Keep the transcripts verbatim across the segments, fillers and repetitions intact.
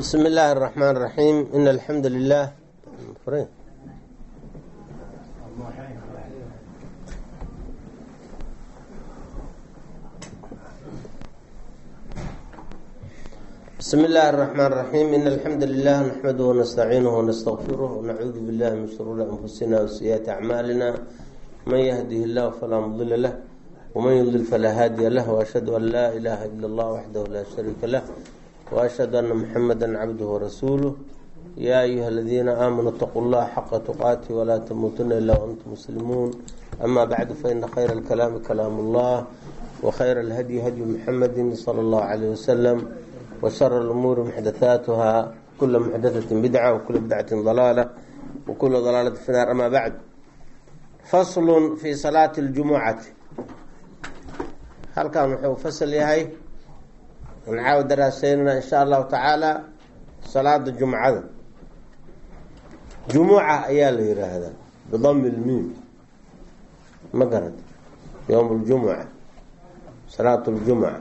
بسم الله الرحمن الرحيم. إن الحمد لله بسم الله الرحمن الرحيم إن الحمد لله نحمده ونستعينه ونستغفره ونعوذ بالله من شرور أنفسنا وسيئات أعمالنا. من يهده الله فلا مضل له ومن يضلل فلا هادي له، وأشهد أن لا إله إلا الله وحده لا شريك له، وأشهد أن محمدا عبده ورسوله. يا أيها الذين آمنوا اتقوا الله حق تقاته ولا تموتن إلا وأنتم مسلمون. أما بعد، فإن خير الكلام كلام الله، وخير الهدي هدي محمد صلى الله عليه وسلم، وشر الأمور محدثاتها، كل محدثة بدعة وكل بدعة ضلالة وكل ضلالة في النار. أما بعد، فصل في صلاة الجمعة. هل كان وحو فصل يهي ونعاود دراسيننا إن شاء الله تعالى صلاة الجمعة. جمعة أيال يرى هذا بضم الميم، ما قرد يوم الجمعة صلاة الجمعة.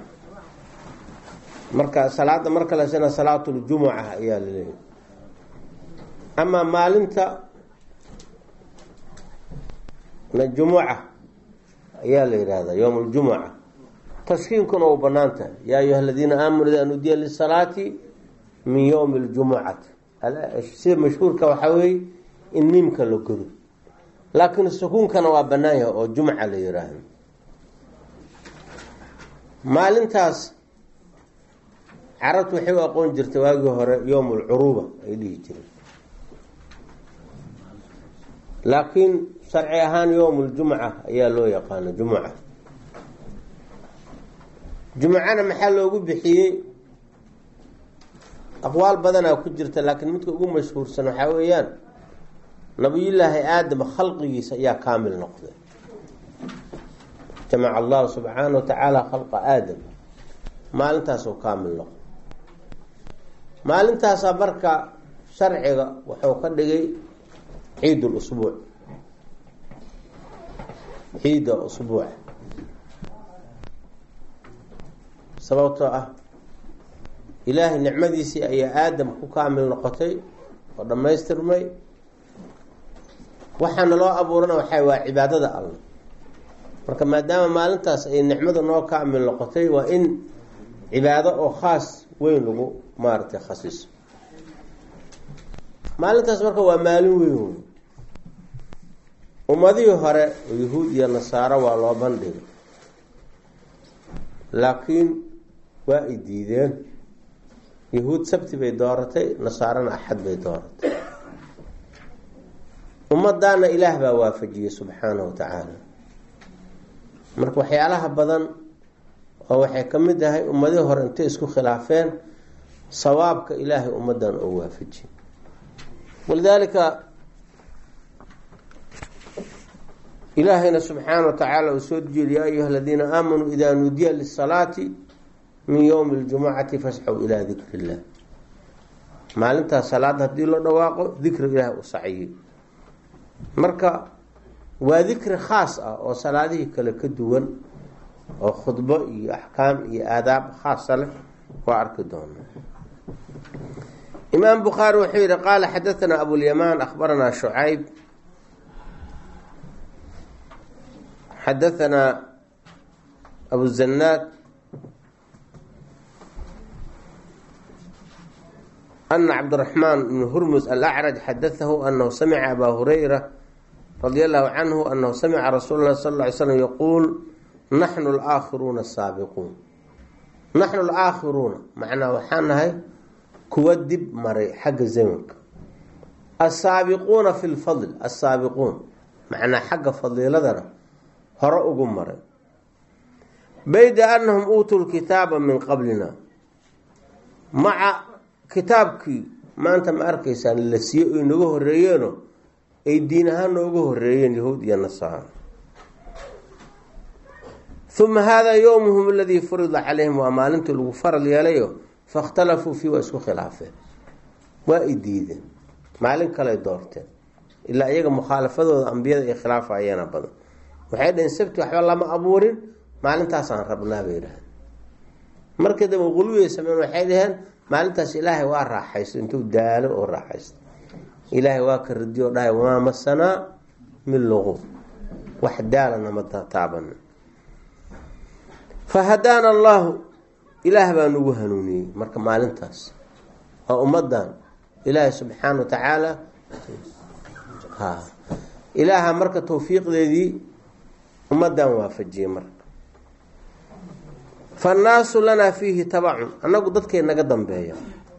مركا صلاة مركا لسنا صلاة الجمعة أيال ليه. أما مالنتا من الجمعة أيال يرى هذا يوم الجمعة. تسكينكم أو بنانته يا أيها الذين آمنوا إذا نودي للصلاة من يوم الجمعة. الشيء مشهور كوحوي النيم كالوكرو، لكن السكون كان وابنايه أو جمعة ليراهم. مالنتاس عرضت وحيوة قون جرتواجه يوم العروبة إليه جري، لكن شرعي أهان يوم الجمعة يا لو يقان جمعة. جمعنا محل وجود بحيه أقوال بدنا كجرت، لكن متى يقوم مشهور سنة حويان نبي الله آدم خلقه يا كامل نقطة. جمع الله سبحانه وتعالى خلق آدم ما لنتاسو كامل نقطة، ما لنتاسا بركة شرعي وحو قدقي عيد الأسبوع، عيد الأسبوع sababtoo ah ilaahay nicmadiisii ayaa aadam ku kaamil noqotay oo dhamaystirmay. waxaana loo abuurana waxay waa cibaadada Allah. marka maadaama maalintaas ay nicmada noo kaamil noqotay, waa in cibaado oo khaas weyn lagu maartay khasiiso. maalintaas marka waa maalin weyn. ummadii hore oo yahuud iyo nasaaro waa loo bandhigay, laakiin waa ay diideen. yahuud sabti bay dooratay, nasaarana axad bay dooratay. ummadaana ilaah baa waafajiyey subxaanahu wa tacaala. marka waxyaalaha badan oo waxay ka mid ahay ummadii hore intay isku khilaafeen sawaabka ilaahay ummadan oo waafajiyey. walidaalika ilaahayna subxaanahu wa tacaala uu soo dejiyey yaa ayuha aladiina aamanuu idaa nuudiya lisalaati min yowmi اljumacati fasxow ilaa dikri illah. maalintaas salaad haddii loo dhawaaqo dikri ilaah u saciyey. marka waa dikri khaas ah oo salaadihii kale ka duwan, oo khudbo iyo axkaam iyo aadaab khaasa leh. waa arki doona. imaam bukhaari wuxuu yihi qaala xadaثana abulyamaan akhbaranaa shucayb xadaثana abu zanaad أن عبد الرحمن بن هرمز الأعرج حدثه أنه سمع أبا هريرة رضي الله عنه أنه سمع رسول الله صلى الله عليه وسلم يقول نحن الآخرون السابقون. نحن الآخرون معناه وحانها كودب مري حق زمنك. السابقون في الفضل، السابقون معناه حق فضيلة ذرا هرأوا مري، بيد أنهم أوتوا الكتاب من قبلنا. مع kitaabkii maanta ma arkaysaan la siiyo oo inaga horeeyeen ay diin ahaan nooga horeeyeen yahuud iyo nasaara. thumma hada yawmuhum alladhi furida alayhim, wa maalintii lagu faral yeelayo fakhtalafuu fi wa isku khilaafeen. waa ay diideen, maalin kale doorteen, ilaa iyaga mukhaalafadooda ambiyada ay khilaafayeen badan. waxay dhaheen sabti waxba lama abuurin, maalintaas aan rabnaa bay yiraahdeen. markii dambe quluway sameeyeen waxay dhaheen maalintaas ilaahay waa raaxaysto intuu daalo oo raaxaysto ilaahay waa ka radiyo dhahay waa masana min lugu wax daalana ma taaban fahadana allah ilaah baa nagu hanuuniyay marka maalintaas oo ummadan ilaahay subhanahu wa ta'ala ha ilaaha marka tawfiiqdeedii ummadan waafajiyay marka فالناس لنا فيه تبع أنك ضدك إنك ضمبيا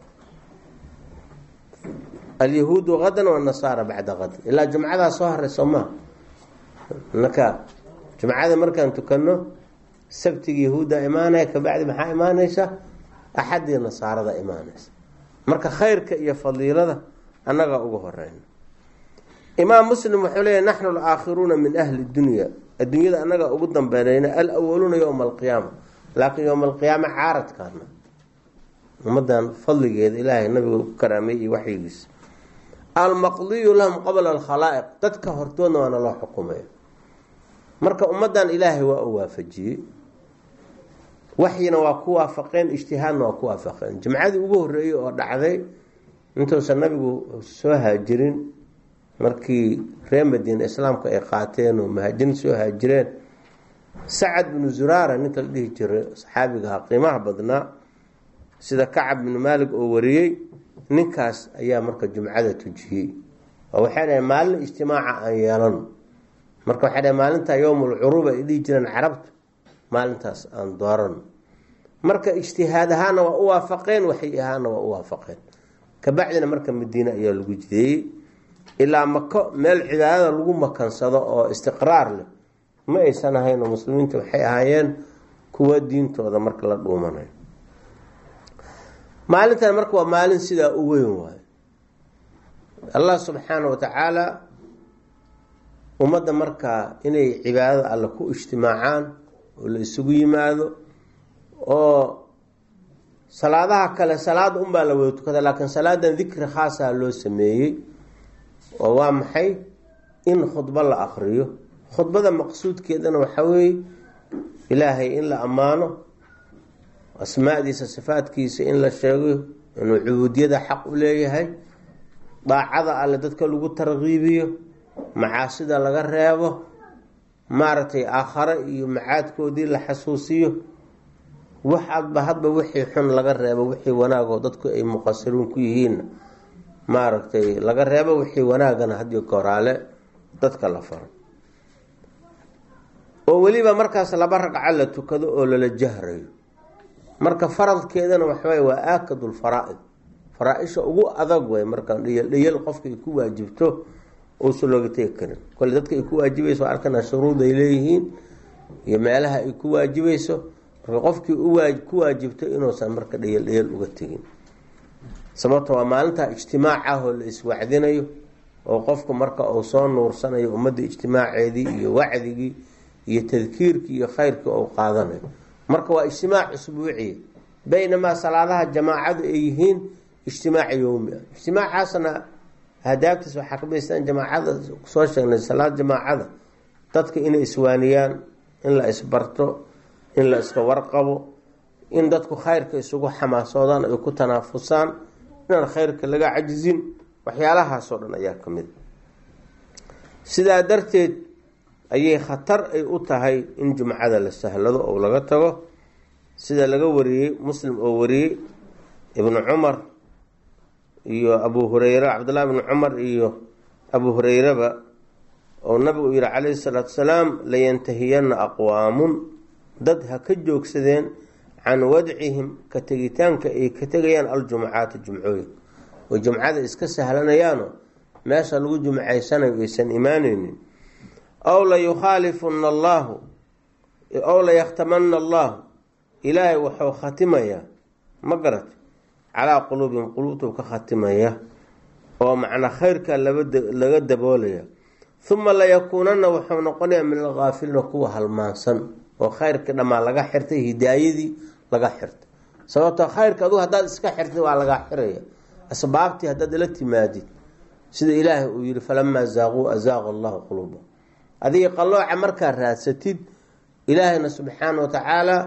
اليهود غدا والنصارى بعد غد إلا جمعة صهر سما إنك جمعة مركان تكنه سبت يهود إيمانه كبعد محا إيمانه أحد النصارى ذا إيمانه مرك خير كي فضيلة ذا أنك أقهرين إمام مسلم وحوليه نحن الآخرون من أهل الدنيا الدنيا ذا أنك أقدم بيننا الأولون يوم القيامة لكن يوم القيامة عارض كان ومدان فضل جيد إلهي النبي كرامي وحيس المقضي لهم قبل الخلائق تتكهرتون وانا الله حكومي مركا ومدان إلهي وأوافجي وحينا وكوا فقين اجتهادنا وكوا فقين جمعادي وقوه الرئي ودعذي انتو سنبي سوها جرين مركي ريم الدين الإسلام كإيقاتين ومهاجين سوها جرين سعد بن زرارة ninka la dhihi jiray saxaabiga qiimaha badnaa sida Kacab bin Malik oo wariyay ninkaas ayaa marka jumcada tujiyay oo waxa ay maalin ijtimaaca aan yeelan marka waxa ay maalinta yoomul uruba ay dhihi jireen carabtu maalintaas aan dooran marka ijtihaadahaana waa u waafaqeen waxay ahaana waa u waafaqeen ka bacdina marka Madiina ayaa lagu jiday ilaa Makka meel cibaadada lagu makansado oo istiqraar leh ma aysan ahayn muslimiintu waxay ahaayeen kuwa diintooda marka la dhuumanayo maalintan marka waa maalin sida u weyn waay Allah subhanahu wa ta'ala umada marka inay cibaadada alla ku ijtimaacaan oo la isugu yimaado oo salaadaha kale salaad um baa la wada tukada laakiin salaadan dhikri khaas ah loo sameeyay oo waa maxay in khudba la akhriyo khudbada maqsuudkeedana waxa weey ilaahay in la amaano asmaadiisa sifaadkiisa in la sheego inuu cubuudiyada xaq u leeyahay daacada alle dadka lagu tarqiibiyo macaasida laga reebo maartay aakhara iyo macaadkoodii la xasuusiyo wax adba hadba wixii xun laga reebo wixii wanaago dadku ay muqassiruun ku yihiin maartay laga reebo wixii wanaagana hadiyo koraale dadka la faro oo waliba markaas laba ragca la tukado oo la jahrayo marka faradkeedana waxa way waa aakadul faraa'id faraa'isha ugu adag way marka dhiyal qofka ay ku waajibto oo soo looga teeg karin kale dadka ay ku waajibayso arkana shuruud ay leeyihiin iyo meelaha ay ku waajibayso marka qofkii u waajib ku waajibto inuu san marka dhiyal dhiyal uga tagin sababtoo waa maalinta ijtimaaca oo la iswacdinayo oo qofku marka uu soo nuursanayo ummadda ijtimaaceedii iyo wacdigii iyo tadkiirkii iyo khayrkii oo qaadanayo marka waa ijtimaac usbuuci baynama salaadaha jamaacadu ay yihiin ijtimaac yawmi ijtimaacaasna hadaabtiis waxa ka beesan jamaacada soo sheegnay salaad jamaacada dadka inay iswaaniyaan in la isbarto in la iska warqabo in dadku khayrka isugu xamaasoodaan ay ku tanaafusaan in khayrka laga cajizin waxyaalahaas oo dhan ayaa kamid sidaa darteed ayay khatar ay u tahay in jumcada la sahlado oo laga tago sida laga wariyay muslim oo wariyay ibn umar iyo abu hurayra abdullah ibn umar iyo abu hurayraba oo nabigu yiri kaleey salaatu salaam la yantahiyana aqwaamun dad ha ka joogsadeen can wad'ihim ka tagitaanka ay ka tagayaan aljumcaat jumcooyin oo jumcada iska sahlanayaan meesha lagu jumcaysanayo aysan iimaanaynin أو لا يخالفن الله أو لا يختمن الله إلهي وحو ختمية مقرت على قلوب قلوبهم كختمية ومعنى خيرك لقد بوليا ثم لا يكونن وحو نقنع من الغافلين وكوها المانسن وخيرك لما لقى حرته هدايدي لقى حرت سواء خيرك أدو هداد اسكا حرته وعلى حرية أسبابتي هداد التي مادي سيد إلهي ويقول فلما زاغوا أزاغ الله قلوبهم هذه قلوعة مركا راساتيد إلهنا سبحانه وتعالى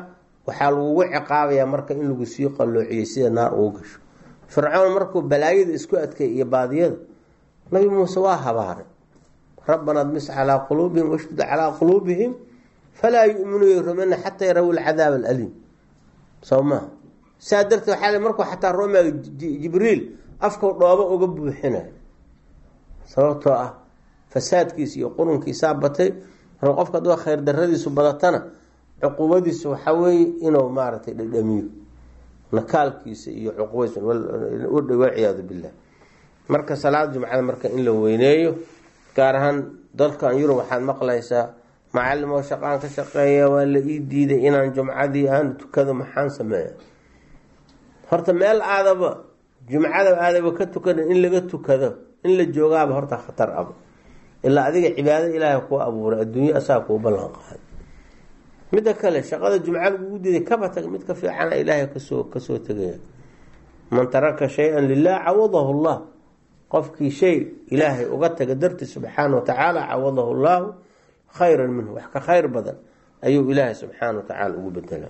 waxaa lagugu ciqaabayaa marka in lagu sii qalloociyey sida naar ugu gasho. fircoon markuu balaayada isku adkay iyo baadiyada, nabi muuse waa habaaray, rabbana dmis calaa quluubihim washdud calaa quluubihim falaa yu'minuu yarumana xataa yaraw alcadaab alaliim. soo maha saa darteed waxaa markuu xataa roomaaga jibriil afka dhoobo uga buuxinay, sababtoo ah fasaadkiisa iyo qurunkiisaa batay. marka qofka hadduu khayr daradiisu badatana cuqubadiisa waxaa weeye inuu maaragtay dhadhamiyo nakaalkiisa iyo cuqubadiisa walciyaadu billah. marka salaada jumcada marka in la weyneeyo, gaar ahaan dalkan yurub waxaad maqlaysaa macallim oo shaqaan ka shaqeeya, waa la ii diiday inaan jumcadii aan tukado, maxaan sameeya? horta meel aadaba jumcada aadaba ka tukanin in laga tukado, in la joogaaba horta khatar aba, ilaa adiga cibaado ilaahay kuu abuuray, adduunyo asaa kuu ballan qaaday. midda kale shaqada jumca lagugu diiday kaba tag, mid ka fiicana ilaahay kasoo kasoo tegaya. man taraka shay-an lilah cawadahu llah, qofkii shay ilaahay uga taga darti subxaana watacaala cawadahu llahu khayran minhu, wax ka khayr badan ayuu ilaahay subxaana watacaala ugu bedela.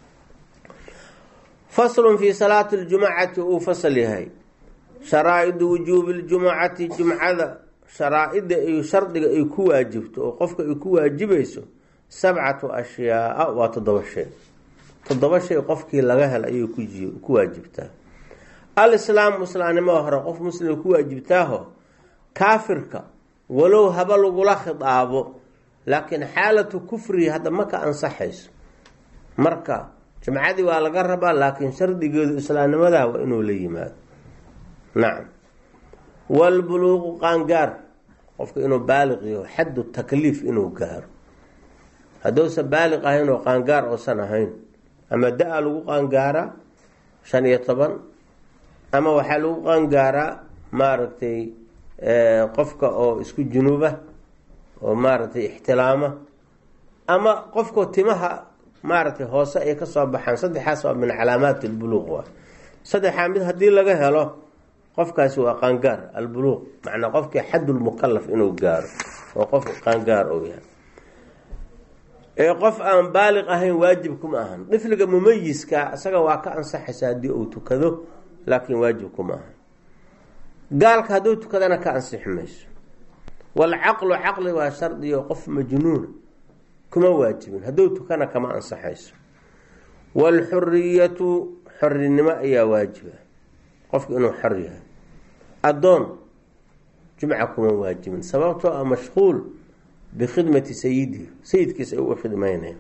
faslun fii salaati ljumacati uu fasal yahay, sharaa'idu wujuubi ljumacati, jumcada sharaa-ida iyo shardiga ay ku waajibto oo qofka ay ku waajibayso sabcatu ashyaaa, waa toddoba shay. toddoba shay qofkii laga hel ayay ku waajibtaa. alislaamu islaamnimada hore qof muslim ku waajibtaaho, kaafirka walow haba lagula khidaabo, laakiin xaalatu kufrihi hadda ma ka ansaxayso. marka jumcadii waa laga rabaa, laakiin shardigeedu islaamnimadaa waa inuu la yimaado. nacam. walbuluuqu qaangaar, qofka inuu baaliq yaho, xaddu takliif inuu gaaro. hadduusan baaliq ahayn oo qaangaar oosan ahayn, ama da-a lagu qaangaaraa shan iyo toban, ama waxaa lagu qaangaaraa maaragtay qofka oo isku junuuba oo maaragtay ixtilaama, ama qofkao timaha maaragtay hoose ay ka soo baxaan. saddexaas waa min calaamaat albuluuq. waa saddexaa mid haddii laga helo qofkaasi waa qaangaar. albuluuq macnaa qofkii xaddulmukalaf inuu gaaro oo qof qaangaar ou yahay. ee qof aan baaliq ahayn waajib kuma ahan. difliga mumayiska isaga waa ka ansaxaysa haddii uu tukado, laakiin waajib kuma ahan. gaalka hadduu tukadana ka ansixi mayso. walcaqlu caqli waa shardiyo qof majnuuna kuma waajibin, hadduu tukana kama ansaxayso. walxuriyatu xorinimo ayaa waajiba, qofka inuu xor yahay. addoon jumca kuma waajibin, sababtoo ah mashquul bikhidmati sayidihi, sayidkiisa ay uga khidmayneen.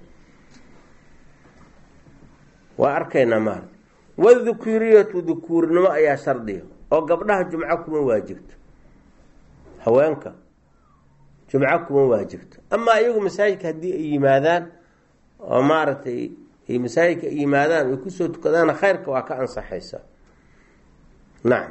waa arkaynaa maarta. wadhukuriyatu dhukuurnimo ayaa shardiya, oo gabdhaha jumco kuma waajibto, haweenka jumco kuma waajibto. amaa iyagu masaajidka haddii ay yimaadaan oo maaragtay ay masaajidka ay yimaadaan ay kusoo tukadaana khayrka waa ka ansaxaysa. nacam.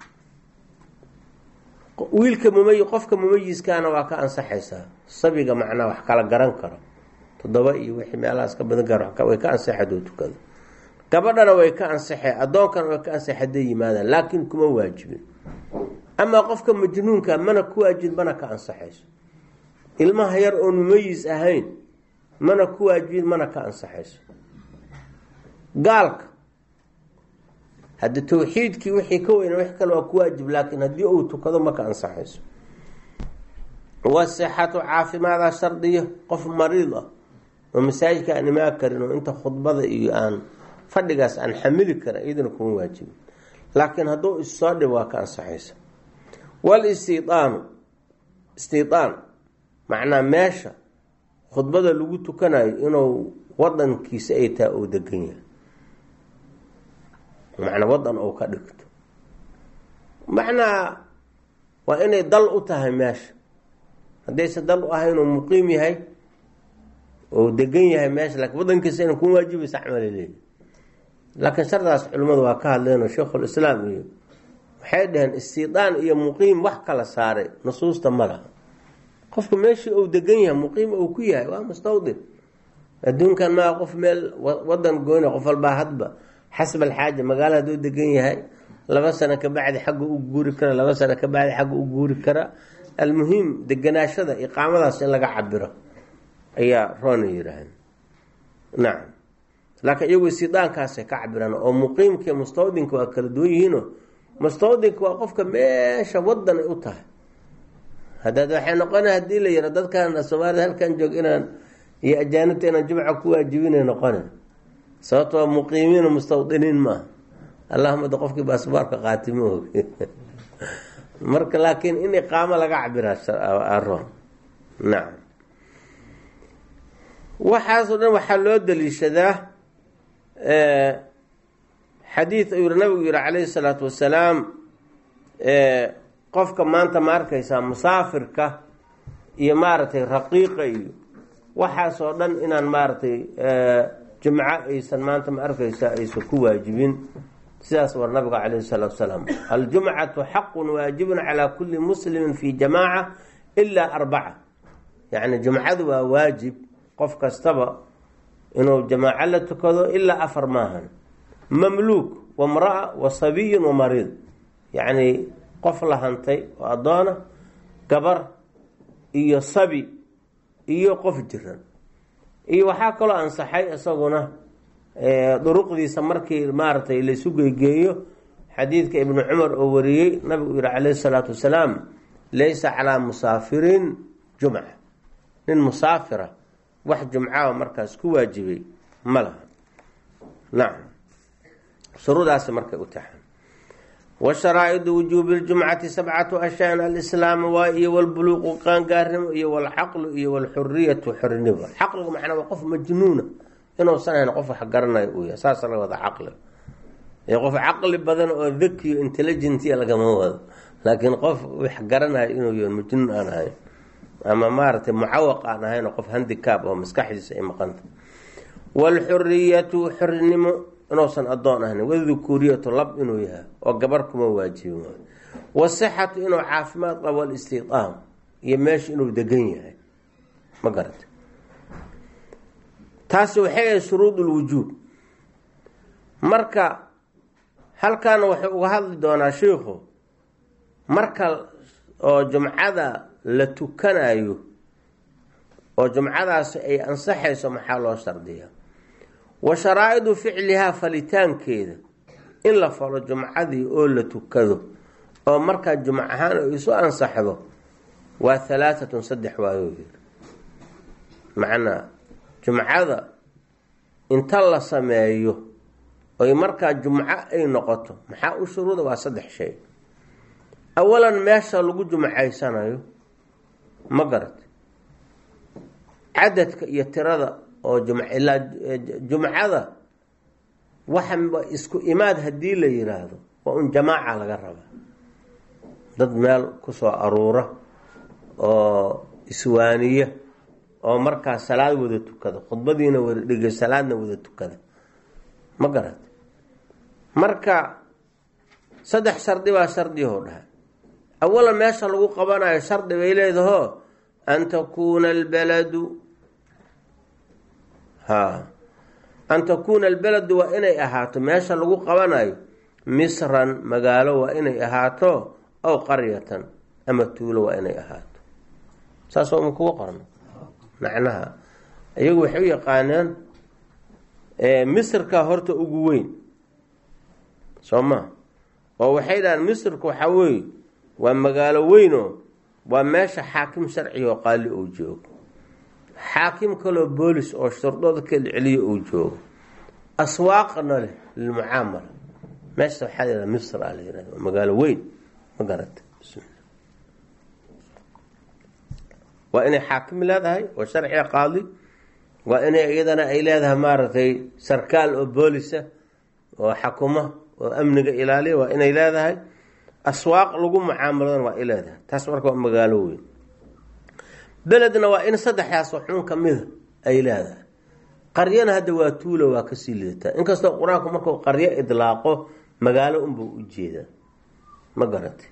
wiilka mumay qofka mumayiskaana waa ka ansaxaysaa. sabiga macnaa wax kala garan karo, toddoba iyo wixii meelahaas ka badan gaar way ka ansaxay hadduu tukado. gabadhana way ka ansaxay, addoonkana way ka ansaxay hadday yimaadaan, laakiin kuma waajibin. amaa qofka majnuunka mana ku waajibin, mana ka ansaxayso. ilmaha yar oon mumayis ahayn mana ku waajibin, mana ka ansaxayso. gaalka haddi tawxiidkii wixii ka weyna wax kale waa ku waajib, laakiin haddii uu tukado ma ka ansaxayso. wasixatu caafimaadaa shardiya, qof mariid ah oo masaajidka aan imaan karin oo inta khudbada iyo aan fadhigaas aan xamili karin, iyadana kuma waajibin, laakiin hadduu issoo dhib waa ka ansaxaysa. walistidaanu, istidaan macnaa meesha khudbada lagu tukanayo inuu wadankiisa ay tahay oo degan yahay, macnaa wadan oo ka dhigto. macnaa waa inay dal u tahay meesha. haddayse dal u ahay inuu muqiim yahay oo degan yahay meesha, laakiin wadankiisa ina kuma waajibaysa camali leeyahy. laakiin shardaas culimmadu waa ka hadleenoo sheikhulislaam iyo waxay dhaheen istidaan iyo muqiim wax kala saaray nusuusta ma laha. qofku meeshii uu degan yahay muqiim uu ku yahay waa mustawdin. adduunkan maa qof meel wadan goyna, qof walbaa hadba xasb alxaaja. magaalo hadduu degan yahay laba sano ka bacdi xagga u guuri kara, laba sano ka bacdi xagga u guuri kara. almuhiim deganaashada iqaamadaas in laga cabiro ayaa roona yihaahdeen. nacam. laakiin iyagu istidaankaasay ka cabiraan oo muqiimka mustawdinka waa kala duwan yihiino mustawdinka waa qofka meesha wadan ay u tahay. haddaad waxay noqona haddii la yaro dadkan soomaalida halkan joog inaan iyo ajaanibta inaan jumca ku waajibinay noqona, sababto waa muqiimiin mustawdiniin maaha. allahuma da qofkii baasboorka qaati ma og marka laakiin in iqaamo laga cabiraa aroon. nacam, waxaasoo dhan waxaa loo daliishadaa xadiid ayuu nabigu yihi calayhi salaatu wasalaam, qofka maanta ma arkaysaa musaafirka iyo maaragtay raqiiqa iyo waxaasoo dhan inaan maaragtay jumco aysan maanta ma arkaysaa aysan ku waajibin. sidaas war nabiga calayhi salaatu wasalaam, aljumcatu xaqun waajibun calaa kulli muslimin fi jamaaca ilaa arbaca. yacni jumcadu waa waajib qof kastaba inuu jamaaco la tukado ilaa afar maahan: mamluuk wa mraa wa sabiyun wa mariid. yacni qof la hantay oo addoona, gabar iyo sabi iyo qof jiran. iyo waxaa kaloo ansaxay isaguna duruqdiisa markii maaragtay laysu geegeeyo xadiidka ibnu cumar oo wariyey nabigu yihi calayhi salaatu wasalaam, laysa calaa musaafirin jumca. nin musaafira wax jumcaa markaas ku waajibay ma laha. nacam, shuruudaasi markay u taxan. wa sharaa'idu wujuubi ljumcati sabcatu ashyan: alislaamu waa iyo walbuluuqu qaangaarnimo iyo walcaqlu iyo walxuriyatu xorinimo. caqligu macnaa waa qof majnuuna, inuusan ahayn qof wax garanayo uu yahay, saasa laga wada caqli. ee qof caqli badan oo dakiyo intelligentiya lagama wado, laakiin qof wax garanayo inuu yahay majnuun aan ahayn ama maaragtay mucawaq aan ahayn, qof handicap oo maskaxdiisa ay maqanta. walxuriyatu xorinimo inuusan adoon ahayn. wadukuuriyatu lab inuu yahay oo gabar kuma waajibin waayo. wasixatu inuu caafimaad qabo, alistidaam iyo meesha inuu degan yahay. ma garata, taasi waxay ahay shuruud ulwujuub. marka halkaana wuxuu uga hadli doonaa shiikhu marka oo jumcada la tukanayo oo jumcadaasi ay ansaxayso maxaa loo shardiyaa. wa sharaa'idu ficlihaa, falitaankeeda in la falo jumcadii oo la tukado oo markaa jumc ahaan ay isu ansaxdo waa halaatatun saddex waayo yiri. macnaa jumcada inta la sameeyo oy markaa jumco ay noqoto maxaa u shuruuda? waa saddex shay. awalan meesha lagu jumcaysanayo ma garat, cadadka iyo tirada oo ilaa jumcada waxaba isku imaad haddii la yiraahdo waa un jamaaca laga rabaa. dad meel kusoo aruura oo iswaaniya oo markaa salaad wada tukada, khudbadiina wada dhigay, salaadna wada tukada. ma garat, marka saddex shardi baa shardiho dhahay. awalan meesha lagu qabanayo shardi bay leedaho an takuuna albaladu ha an takuuna albaladu waa inay ahaato meesha lagu qabanayo misran magaalo waa inay ahaato, aw qaryatan ama tuulo waa inay ahaato. saas oo kuga qorno macnaha iyagu waxay u yaqaaneen misrka horta ugu weyn soo ma, oo waxay dhahaan misrka waxaa weeye waa magaalo weynoo waa meesha xaakim sharci oo qaali uu joogo, xaakim kaloo boolis oo shurdooda kala celiyo uu joogo, aswaaqna leh lilmucaamala. meesha waxaa la yidhaha misr aa la yidhahda, waa magaalo weyn. ma garata, waa inay xaakim leedahay oo sharciga qaadi, waa inay iyadana ay leedahay maaragtay sarkaal oo boolisa oo xakuma oo amniga ilaaliya, waa inay leedahay aswaaq lagu mucaamaladana waa ay leedahay. taas marka waa magaalo weyn. beledna waa in saddexdaas waxuun ka mida ay leedahay. qaryana hadda waa tuulo, waa kasii lidataa, inkastoo qur-aanku markuu qaryo idlaaqo magaalo unbuu u jeedaa. ma garatay,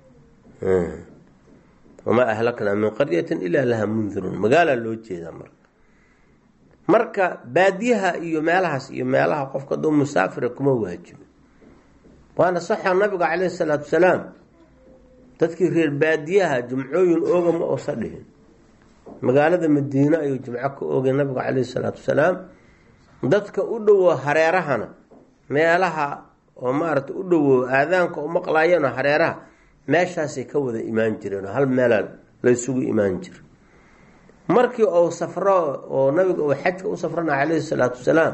wamaa ahlaknaa min qaryatin ilaa laha mundirun, magaalaa loo jeedaa. marka marka baadiyaha iyo meelahaas iyo meelaha qofka duu musaafira kuma waajibo. waana saxa nabiga calayhi salaatu wasalaam dadkii reer baadiyaha jumcooyin ooga ma oosa dhihin. magaalada madiine ayuu jumco ka oogay nabiga calayhi salaatu wasalaam, dadka u dhowo hareerahana meelaha oo maaragtay u dhowo aadaanka u maqlaayeen oo hareeraha meeshaasay ka wada imaan jireen oo hal meela la isugu imaan jira. markii uu safro oo nabiga uu xajka u safrana calayhi salaatu wasalaam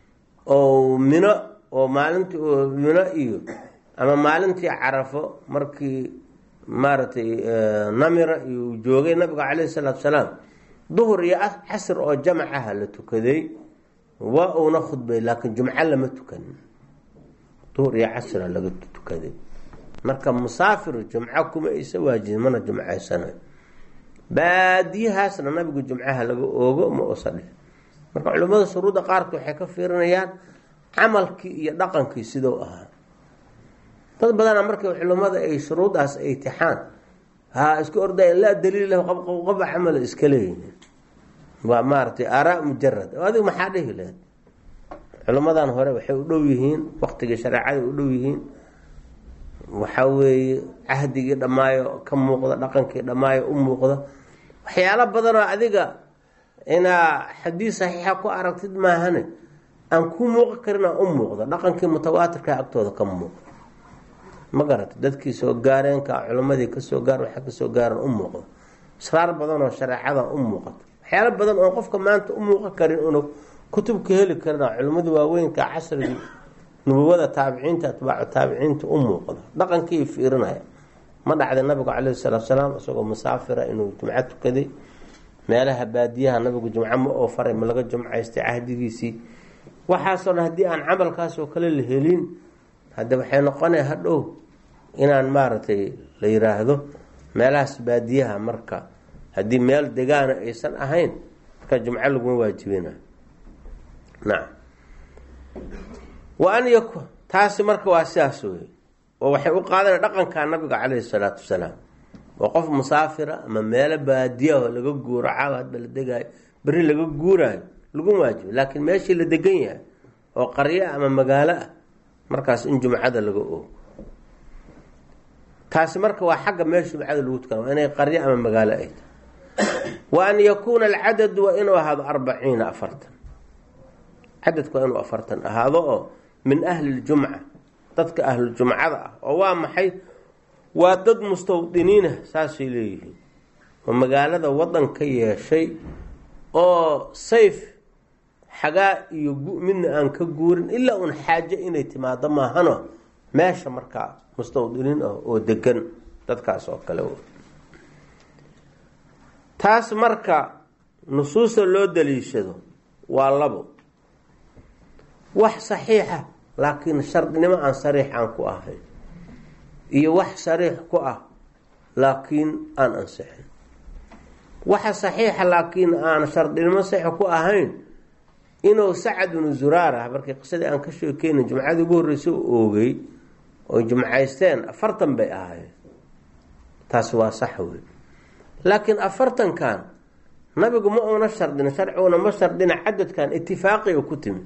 oo mino oo maalintii oo mino iyo ama maalintii carafo markii maaragtay namira iyo joogay nabiga calayhi salaatu wasalaam duhur iyo casr oo jamacaha la tukaday waa uuna khudbay laakiin jumco lama tukanin, duhur iyo casr laga tukaday. marka musaafir jumco kuma isa waajibin mana jumcaysanayo. baadiyahaasna nabigu jumcaha laga oogo ma usadhe. marka culimmada shuruudda qaarkood waxay ka fiirinayaan camalkii iyo dhaqankii siduu ahaa. dad badana markay culimmada ay shuruudaas ay tixaan ha isku ordaya laa daliil lahu qabqaba camal iska leeyihiin, waa maaragtay aaraa mujarad. adiga maxaa dhihi lahayd? culimmadan hore waxay u dhow yihiin waqtigii shareecada u dhow yihiin, waxaa weeye cahdigii dhammaayo ka muuqda, dhaqankii dhammaayo u muuqda. waxyaalo badanoo adiga inaa xadiis saxiixa ku aragtid maahane aan ku muuqan karinaa u muuqda, dhaqankii mutawaatirka agtooda ka muuqda. ma garata dadkii soo gaareenka culimmadii kasoo gaar waxa kasoo gaaran u muuqda. israar badanoo shareecada u muuqata, waxyaalo badan oo qofka maanta u muuqan karin una kutubka heli karina culimmada waaweynka casrigii nubuwada taabiciinta atbaacu taabiciinta u muuqda, dhaqankii fiirinaya. ma dhacday nabigu calayhi salaatu wasalaam isagoo musaafira inuu jumco tukaday. meelaha baadiyaha nabigu jumco ma oo faray ma laga jumcaystay cahdigiisii. waxaasoo dhan haddii aan camalkaas oo kale la helin hadda waxay noqonaya hadhow inaan maaragtay la yiraahdo meelahaas baadiyaha marka haddii meel degaana aysan ahayn marka jumco laguma waajibina. nacam wa an yakun taasi marka waa sidaas wey, oo waxay u qaadana dhaqanka nabiga calayhi salaatu wasalaam. waa qof musaafira ama meelo baadiya oo laga guuro caawa hadba la degaayo beri laga guuraayo laguma waajibo. laakiin meeshii la degan yahay oo qaryo ama magaalo ah markaas in jumcada laga oogo. taasi marka waa xagga meesha jumcada lagu tukana waa inay qaryo ama magaalo ay tahay. wa an yakuuna alcadadu waa inuu ahaado arbaciina afartan. cadadku waa inuu afartan ahaado oo min ahli ljumca dadka ahluljumcada ah. oo waa maxay? waa dad mustawdiniina saasay leeyihiin oo magaalada wadan ka yeeshay oo sayf xagaa iyo midna aan ka guurin ilaa un xaajo inay timaado maahano meesha markaa mustawdiniin ah oo degan dadkaas oo kale. taas marka nusuusta loo daliishado waa labo: wax saxiixa laakiin shardinimo aan sariix aan ku ahayn, iyo wax sariix ku ah laakiin aan ansixin. waxa saxiixa laakiin aan shardinimo saxiix ku ahayn inuu Sacad ibn Zuraara markii qisadii aan ka sheekeynay jumcadii ugu horreysay u oogay oo jumcaysteen afartan bay ahaayeen. taas waa sax wey. laakiin afartan kan nabigu ma uuna shardin, sharciguna ma shardina cadadkan itifaaqi ku timi.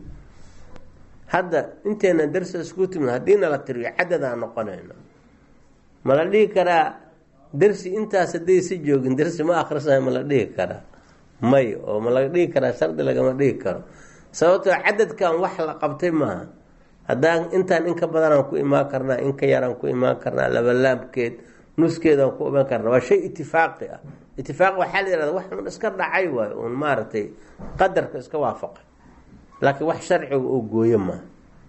hadda inteena darsi isku timi haddiina la tiriyo cadadaan noqonayna ma la dhihi karaa darsi intaas hadday si joogin darsi ma akhrisayo ma la dhihi karaa? may. oo ma la dhihi karaa shardi lagama dhihi karo, sababtoo cadadkan wax la qabtay maaha. haddaan intaan in ka badanaan ku imaan karnaa, in ka yaraan ku imaan karnaa, labalaabkeed nuskeedaan ku imaan karnaa. waa shay itifaaqi ah. itifaaq waxaa la yihahda wax un iska dhacay waayo un maaragtay qadarka iska waafaqay, laakiin wax sharciga oo gooyo maaha.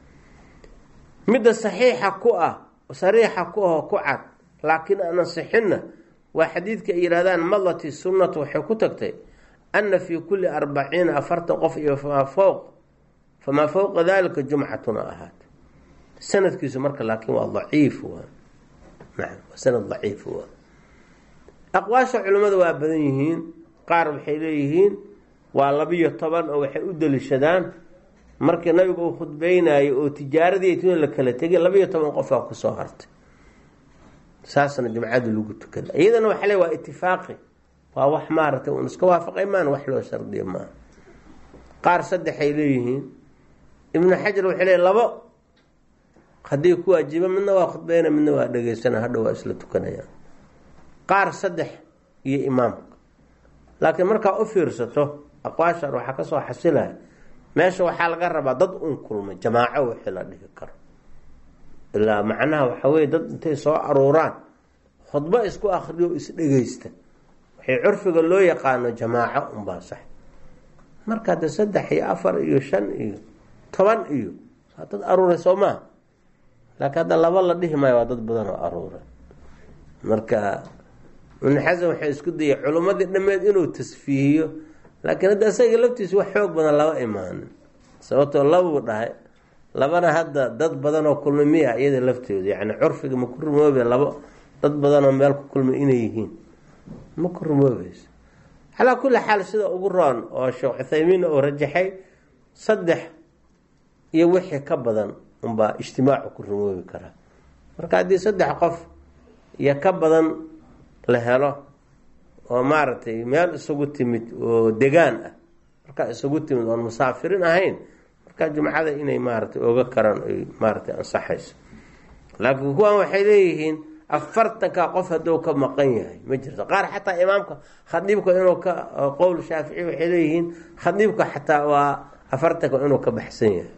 midda saxiixa ku ah sariixa ku ah ku cad laakiin aan ansixinna waa xadiidka ay yidhahdaan madati sunnatu waxay ku tagtay ana fii kulli arbaciina afartan qof iyo famaa fowq famaa fowqa dalika jumcatuna ahaat. sanadkiisu marka laakiin waa daciif waa nacam waa sanad daciif waa. aqwaasha culimmada waa badan yihiin. qaar waxay leeyihiin waa labiyo toban oo waxay u daliishadaan markii nabigu uu khudbeynayo oo tijaaradii tun la kala tegay labiyo toban qof aa ku soo hartay. saasna jumcadu lagu tukada. iyadana waxa leeyahay waa itifaaqi, waa wax maaragtay uun iska waafaqay maan wax loo shardiyo maaha. qaar saddex ay leeyihiin. ibnu xajar wuxuu leeyahay labo haddii ku waajiba midna waa khudbeyna midna waa dhegeysana hadhow waa isla tukanayaan. qaar saddex iyo imaamka. laakiin markaa u fiirsato aqwaashan waxaa kasoo xasilaya meesha waxaa laga rabaa dad un kulmay jamaaco wixii la dhihi karo ilaa macnaha waxaa weye dad intay soo aruuraan khudbo isku akriyo isdhegeysta waxay curfiga loo yaqaano jamaaco unbaa sax marka de saddex iyo afar iyo shan iyo toban iyo waa dad aruuray soo maha laakiin hadda laba la dhihi maayo waa dad badan oo aruuray marka ibnu xasan waxay isku dayay culimmadii dhameed inuu tasfiihiyo laakiin hadda isaga laftiisa wax xoog badan lama imaanin sababtoo labuu dhahay labana hadda dad badan oo kulmay miya iyada laftooda yacni curfiga ma ku rumoobe labo dad badan oo meel ku kulmay inay yihiin ma ku rumoobayso calaa kulli xaal sida ugu roon oo sheekh cuthaymiin oo rajaxay saddex iyo wixii ka badan unbaa ijtimaacu ku rumoobi karaa marka haddii saddex qof iyo ka badan la helo oo maaragtay meel isugu timid oo degaan ah markaa isugu timid oon musaafirin ahayn markaa jumcada inay maaragtay oga karaan ay maaragtay ansaxayso laakiin kuwan waxay leeyihiin afartanka qof hadduu ka maqan yahay ma jirto qaar xataa imaamka khadiibka inuu ka qowl shaafici waxay leeyihiin khadiibka xataa waa afartanka inuu ka baxsan yahay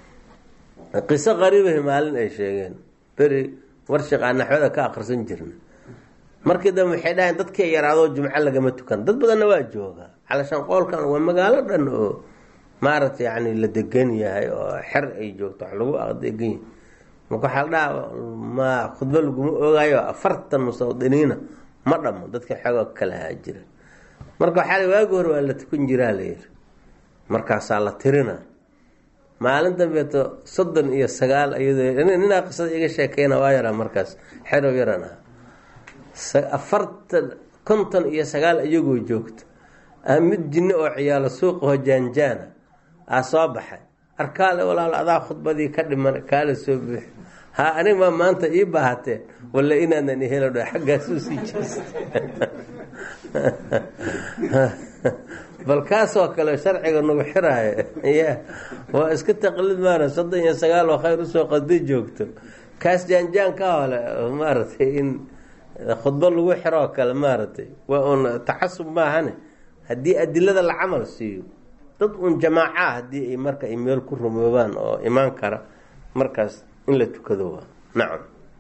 qiso qariibahi maalin ay sheegeen beri warshiqaa naxwada ka akrisan jirna markii dambe waxay dhaheen dadkii yaraadoo jumco lagama tukan dad badanna waa joogaa calashaan qoolkan waa magaalo dhan oo maaragtay yani la degan yahay oo xer ay joogto wax lagu degan yahay marka waxaa la dhaha ma khudbo laguma ogaayo afartan mustawdiniina ma dhamo dadka xoogaa kala haajira marka waxaa la waagi hore waa la tukan jiraa la yiri markaasaa la tirina maalin dambeeto soddon iyo sagaal iyadoo ninaa qisada iga sheekeyna waa yaraa markaas xerow yaran ah afartan konton iyo sagaal iyagoo joogto mid jinne oo ciyaalo suuqaho jaanjaana aa soo baxay arkaale walaal adaa khudbadii ka dhiman kaala soo buux ha anig maa maanta ii baahateen walla inaanan ihelo dha xaggaasuu sii jeesta bal kaasoo kale sharciga nagu xiraayo ya waa iska taqlid maana soddon iyo sagaal oo khayr usoo qasday joogto kaas jaanjaan ka hole maaragtay in khudbo lagu xiroo kale maaragtay waa un tacasub maahane haddii adilada la camal siiyo dad un jamaaca haddii ay marka ay meel ku rumoobaan oo imaan kara markaas in la tukado waa nacam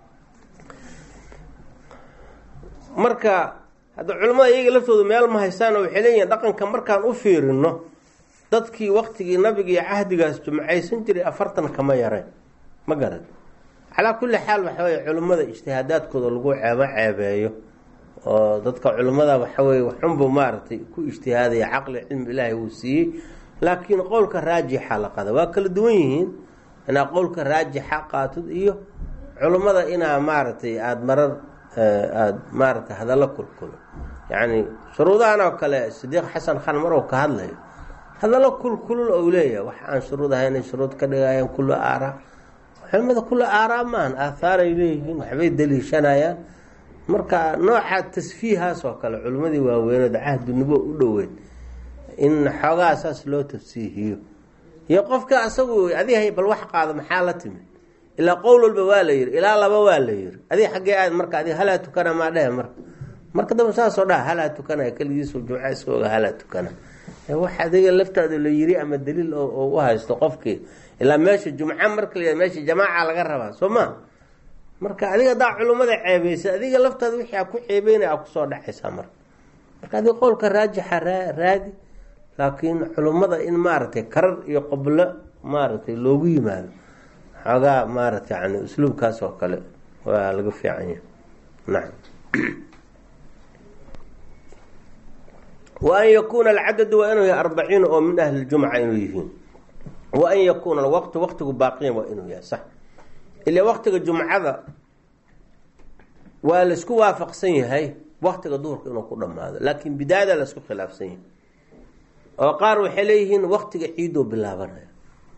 marka hadda culimmada iyaga laftooda meel ma haystaan oo waxay leeyihin dhaqanka markaan u fiirino dadkii waktigii nabiga iyo cahdigaas jumcaysan jiray afartan kama yareen ma garad calaa kulli xaal waxa weye culimmada ijtihaadaadkooda lagu ceebo ceebeeyo oo dadka culimmada waxa weye waxunbuu maaragtay ku ijtihaadaya caqli cilmi ilaahay uu siiyey laakiin qowlka raajixa la qada waa kala duwan yihiin inaa qowlka raajixa qaatid iyo culimmada inaa maaragtay aada marar aada maaragtay hadallo kulkulo yacni shuruudahan oo kale sidiiq xasan khan mar uu ka hadlayo hadallo kulkulul ou leeyahay wax aan shuruud ahayn shuruud ka dhigayaan kullo aaraa culimada kullo aaraa maahan aahaaray leeyihiin waxbay daliishanayaan marka nooca tasfiihaas oo kale culimmadii waaweynooda cahdunubo u dhoweyd in xoogaa saas loo tafsiihiyo iyo qofka asagu adiga bal wax qaado maxaa la timid ilaa qowl walba waa la yiri ilaa laba waa la yiri adiga xaggee aad marka adiga halaa tukana maa dhehe marka marka damba saasoo dhaha halaa tukana keligiisu jumca iska oga halaa tukana wax adiga laftaada la yiri ama daliil oo u haysto qofkii ilaa meesha jumca marka la meesha jamaaca laga rabaa soo ma marka adiga hadaa culimmada ceebaysa adiga laftaada wixii aa ku ceebeynaya aa kusoo dhacaysaa marka marka adiga qowlka raajixa raadi laakiin culimmada in maaragtay karar iyo qoblo maaragtay loogu yimaado xoogaa maaragtay yani usluubkaas oo kale waa laga fiican yahay nacam wa an yakuuna alcadadu waa inuu yahay arbaciina oo min ahli ljumca inuu yihiin wa an yakuuna alwaqtu waqtigu baaqiyan waa inuu yahay sax ilaa waqtiga jumcada waa laisku waafaqsan yahay waqtiga duhurka inuu ku dhamaado laakiin bidaayada laisku khilaafsan yahay oo qaar waxay leeyihiin waqtiga ciidoo bilaabanaya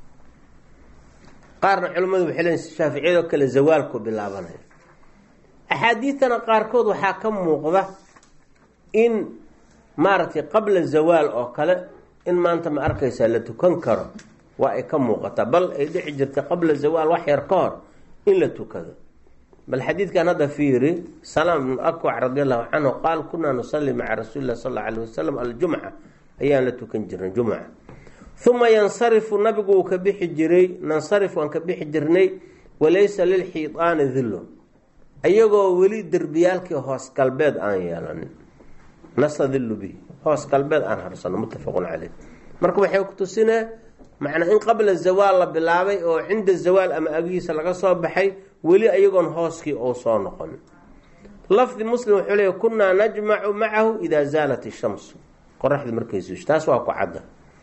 qaarna culimmadu waxay leeyihin shaaficiyadoo kale zawaalku bilaabanaya axaadiidtana qaarkood waxaa ka muuqda in maaragtay qabla zawaal oo kale in maanta ma arkaysaa la tukan karo waa ay ka muuqataa bal ay dhici jirtay qabla zawaal wax yar ka hor in la tukado bal xadiidkan hadda fiiri salaam ibnu akwac radi allahu canhu qaal kunaa nusalli maca rasuuli lah sal alla alayh wasalam aljumca ayaan la tukan jirnay jumca uma yansarifu nabigu uu ka bixi jiray nansarif waan ka bixi jirnay walaysa lilxiidaani dillo ayagoo weli derbiyaalkii hoos galbeed aan yeelanin nastadillu bihi hoos galbeed aan harsano muttafaqun caleyh. marka waxay ku tusinee macnaa in qabla zawaal la bilaabay oo cinda zawaal ama agihiisa laga soo baxay weli ayagoon hooskii oo soo noqonin. lafdi muslim wuxuu leeya kunaa najmacu macahu idaa zaalat ishamsu qoraxda markay suusho taas waa ku cadda.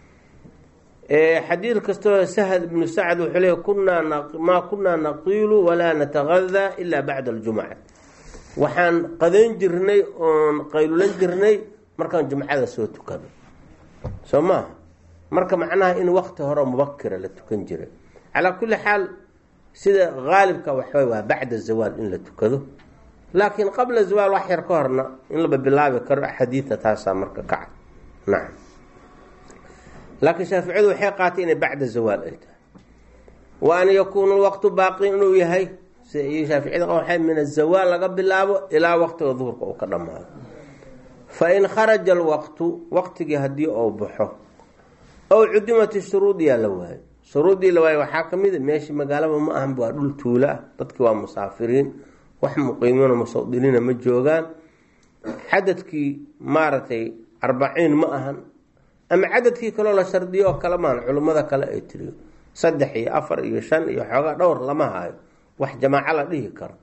xadiid kastoo sahad ibnu sacd wuxuu leeya kunaa maa kunaa naqiilu walaa natagadaa ilaa bacda aljumca waxaan qadayn jirnay oon qaylulan jirnay markaan jumcada soo tukano soo maaha. marka macnaha in waqti hore mubakira la tukan jiray. calaa kulli xaal sida haalibka waxaway waa bacda zawaal in la tukado, laakiin qabla zawaal wax yar ka horna in laba bilaabi karo xadiida taasaa marka kaca. nacam laakiin shaaficiyadu waxay qaatay inay bacda zawaal ay tahay wa an yakuunu lwaqtu baaqi inuu yahay sida iyo shaaficiyada waxay min azawaal laga bilaabo ilaa waqtiga duhurka uu ka dhamaado. fa in kharaja alwaqtu waqtigii haddii uu baxo ow cudimat shuruudiyaa la waayo shuruudii la waayo waxaa ka mid a meeshii magaalaba ma ahan waa dhul tuula ah, dadki waa musaafiriin wax muqiimiino musawdiniina ma joogaan, xadadkii maaragtay arbaciin ma ahan, ama cadadkii kaloo la shardiyo oo kale maan culimmada kale ay tiriyo saddex iyo afar iyo shan iyo xoogaa dhowr lama hayo wax jamaaco la dhihi karo.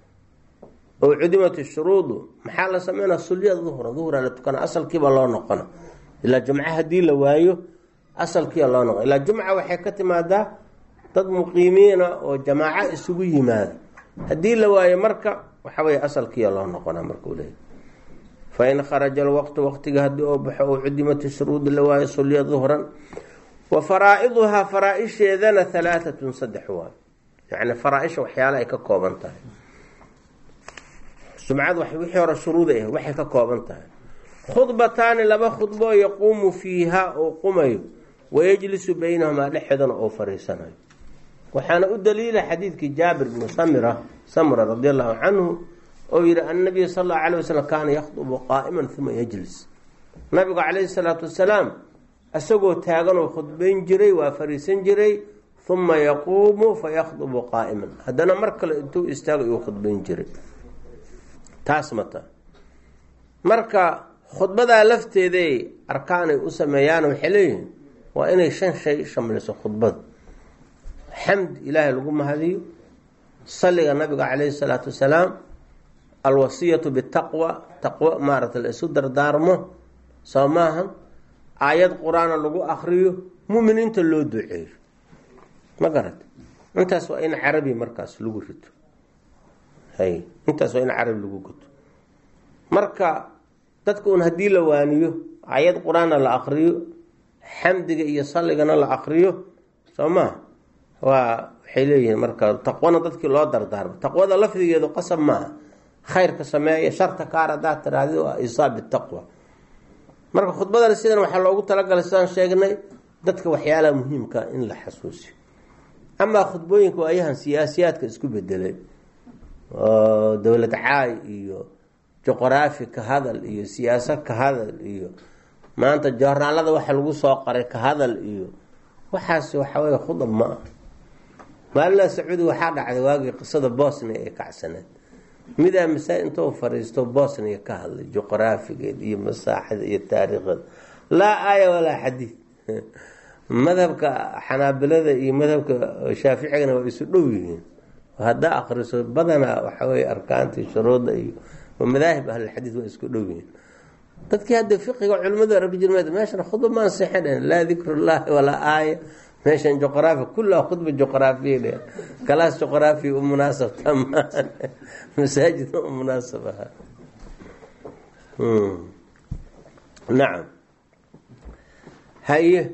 oo cudimat shuruudu maxaa la sameynaa sulyada duhura duhura la tukana asalkiiba loo noqona ilaa jumca haddii la waayo asalkiiba loo noqona. ilaa jumca waxay ka timaadaa dad muqiimiina oo jamaaco isugu yimaada, haddii la waayo marka waxa weye asalkiiba loo noqonaa markuu leeyahy. fa in kharaja alwaqtu waqtiga haddii oo baxo oo cudimat shuruudi la waayo sulya duhran wa faraa'iduhaa faraa-isheedana halaatatun saddex waayo, yacni faraa-isha waxyaala ay ka kooban tahay. jumcad wixii hore shuruud ah waxay ka kooban tahay khudbataani laba khudbo yaquumu fiiha oo qumayo wayajlisu baynahumaa dhexdana oo fariisanayo. waxaana u daliila xadiidkii jaabir bnu samira samra radi allahu canhu oo yihi annabiy sal allahu alayh wasalam kaana yakhdubu qaa'iman uma yajlis. nabigu calayhi salaatu wasalaam isagoo taaganoo khudbayn jiray waa fariisan jiray uma yaquumu fa yakhdubu qaa'iman haddana mar kale intuu istaago uu khudbayn jiray. taas mata marka khudbadaa lafteeday arkaanay u sameeyaan waxay leeyihiin waa inay shan shay shamliso khudbada. xamd ilaahay lagu mahadiyo, salliga nabiga calayhi salaatu wasalaam, alwasiyatu bitaqwa taqwo maarata la isu dardaarmo soo maahan, aayad qur-aana lagu akriyo, muminiinta loo duceeyo. ma garata intaas waa in carabi markaas lagu rito hay intaas waa in carabi lagu guto. marka dadka un haddii la waaniyo aayad qur-aanna la akriyo xamdiga iyo salligana la akriyo soo maa waa waxay leeyihiin marka taqwana dadkii loo dardaarmo. taqwada lafdigeedu qasab maaha, khayrka sameeya sharta kaar haddaad tiraahdi waa isaab bitaqwa. marka khudbadana sidan waxaa loogu talagalay sidaan sheegnay dadka waxyaalaha muhiimka in la xasuusiyo. amaa khudbooyinka waayahan siyaasiyaadka isku bedelay oo dowlad caay iyo juqraafi ka hadal iyo siyaasad ka hadal iyo maanta joornaalada waxa lagu soo qoray ka hadal iyo waxaas waxa weeye khudab ma ah. maalin sacuudi waxaa dhacday waagii qisada Bosnia ee kacsaneed midaa masaa intuu fariisto Bosnia ka hadlay juqraafigeed iyo masaaxada iyo taariikhda laa aaya walaa xadiid. madhabka xanaabilada iyo madhabka shaaficigana waa isu dhow yihiin, haddaa akhriso badanaa waxa weeye arkaantii shuruudda iyo madaahib ahlulxadiid waa isku dhow yihiin. dadkii hadda fiqiga culimmada arki jirmeed meeshan khudba maan seexan laa dikrullaahi walaa aaya meeshan juqraafi kullaha khudba juqraafiya dheh kalaas juqraafi u munaasab tamaan masaajid u munaasab aha. nacam haye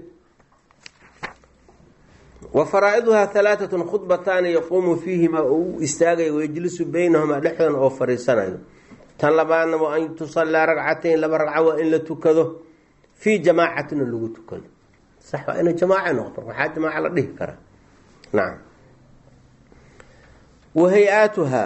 wa faraa'iduhaa halaatatun khudbataani yaquumu fiihimaa oo u istaagayo wayajlisu baynahumaa dhexdan oo fariisanayo. tan labaadna waa an tusallaa ragcatayn laba ragca waa in la tukado fii jamaacatina lagu tukado. sax waa inay jamaaca noqoto, waxaa jamaaca la dhihi karaa. nacam wa hay-aatuhaa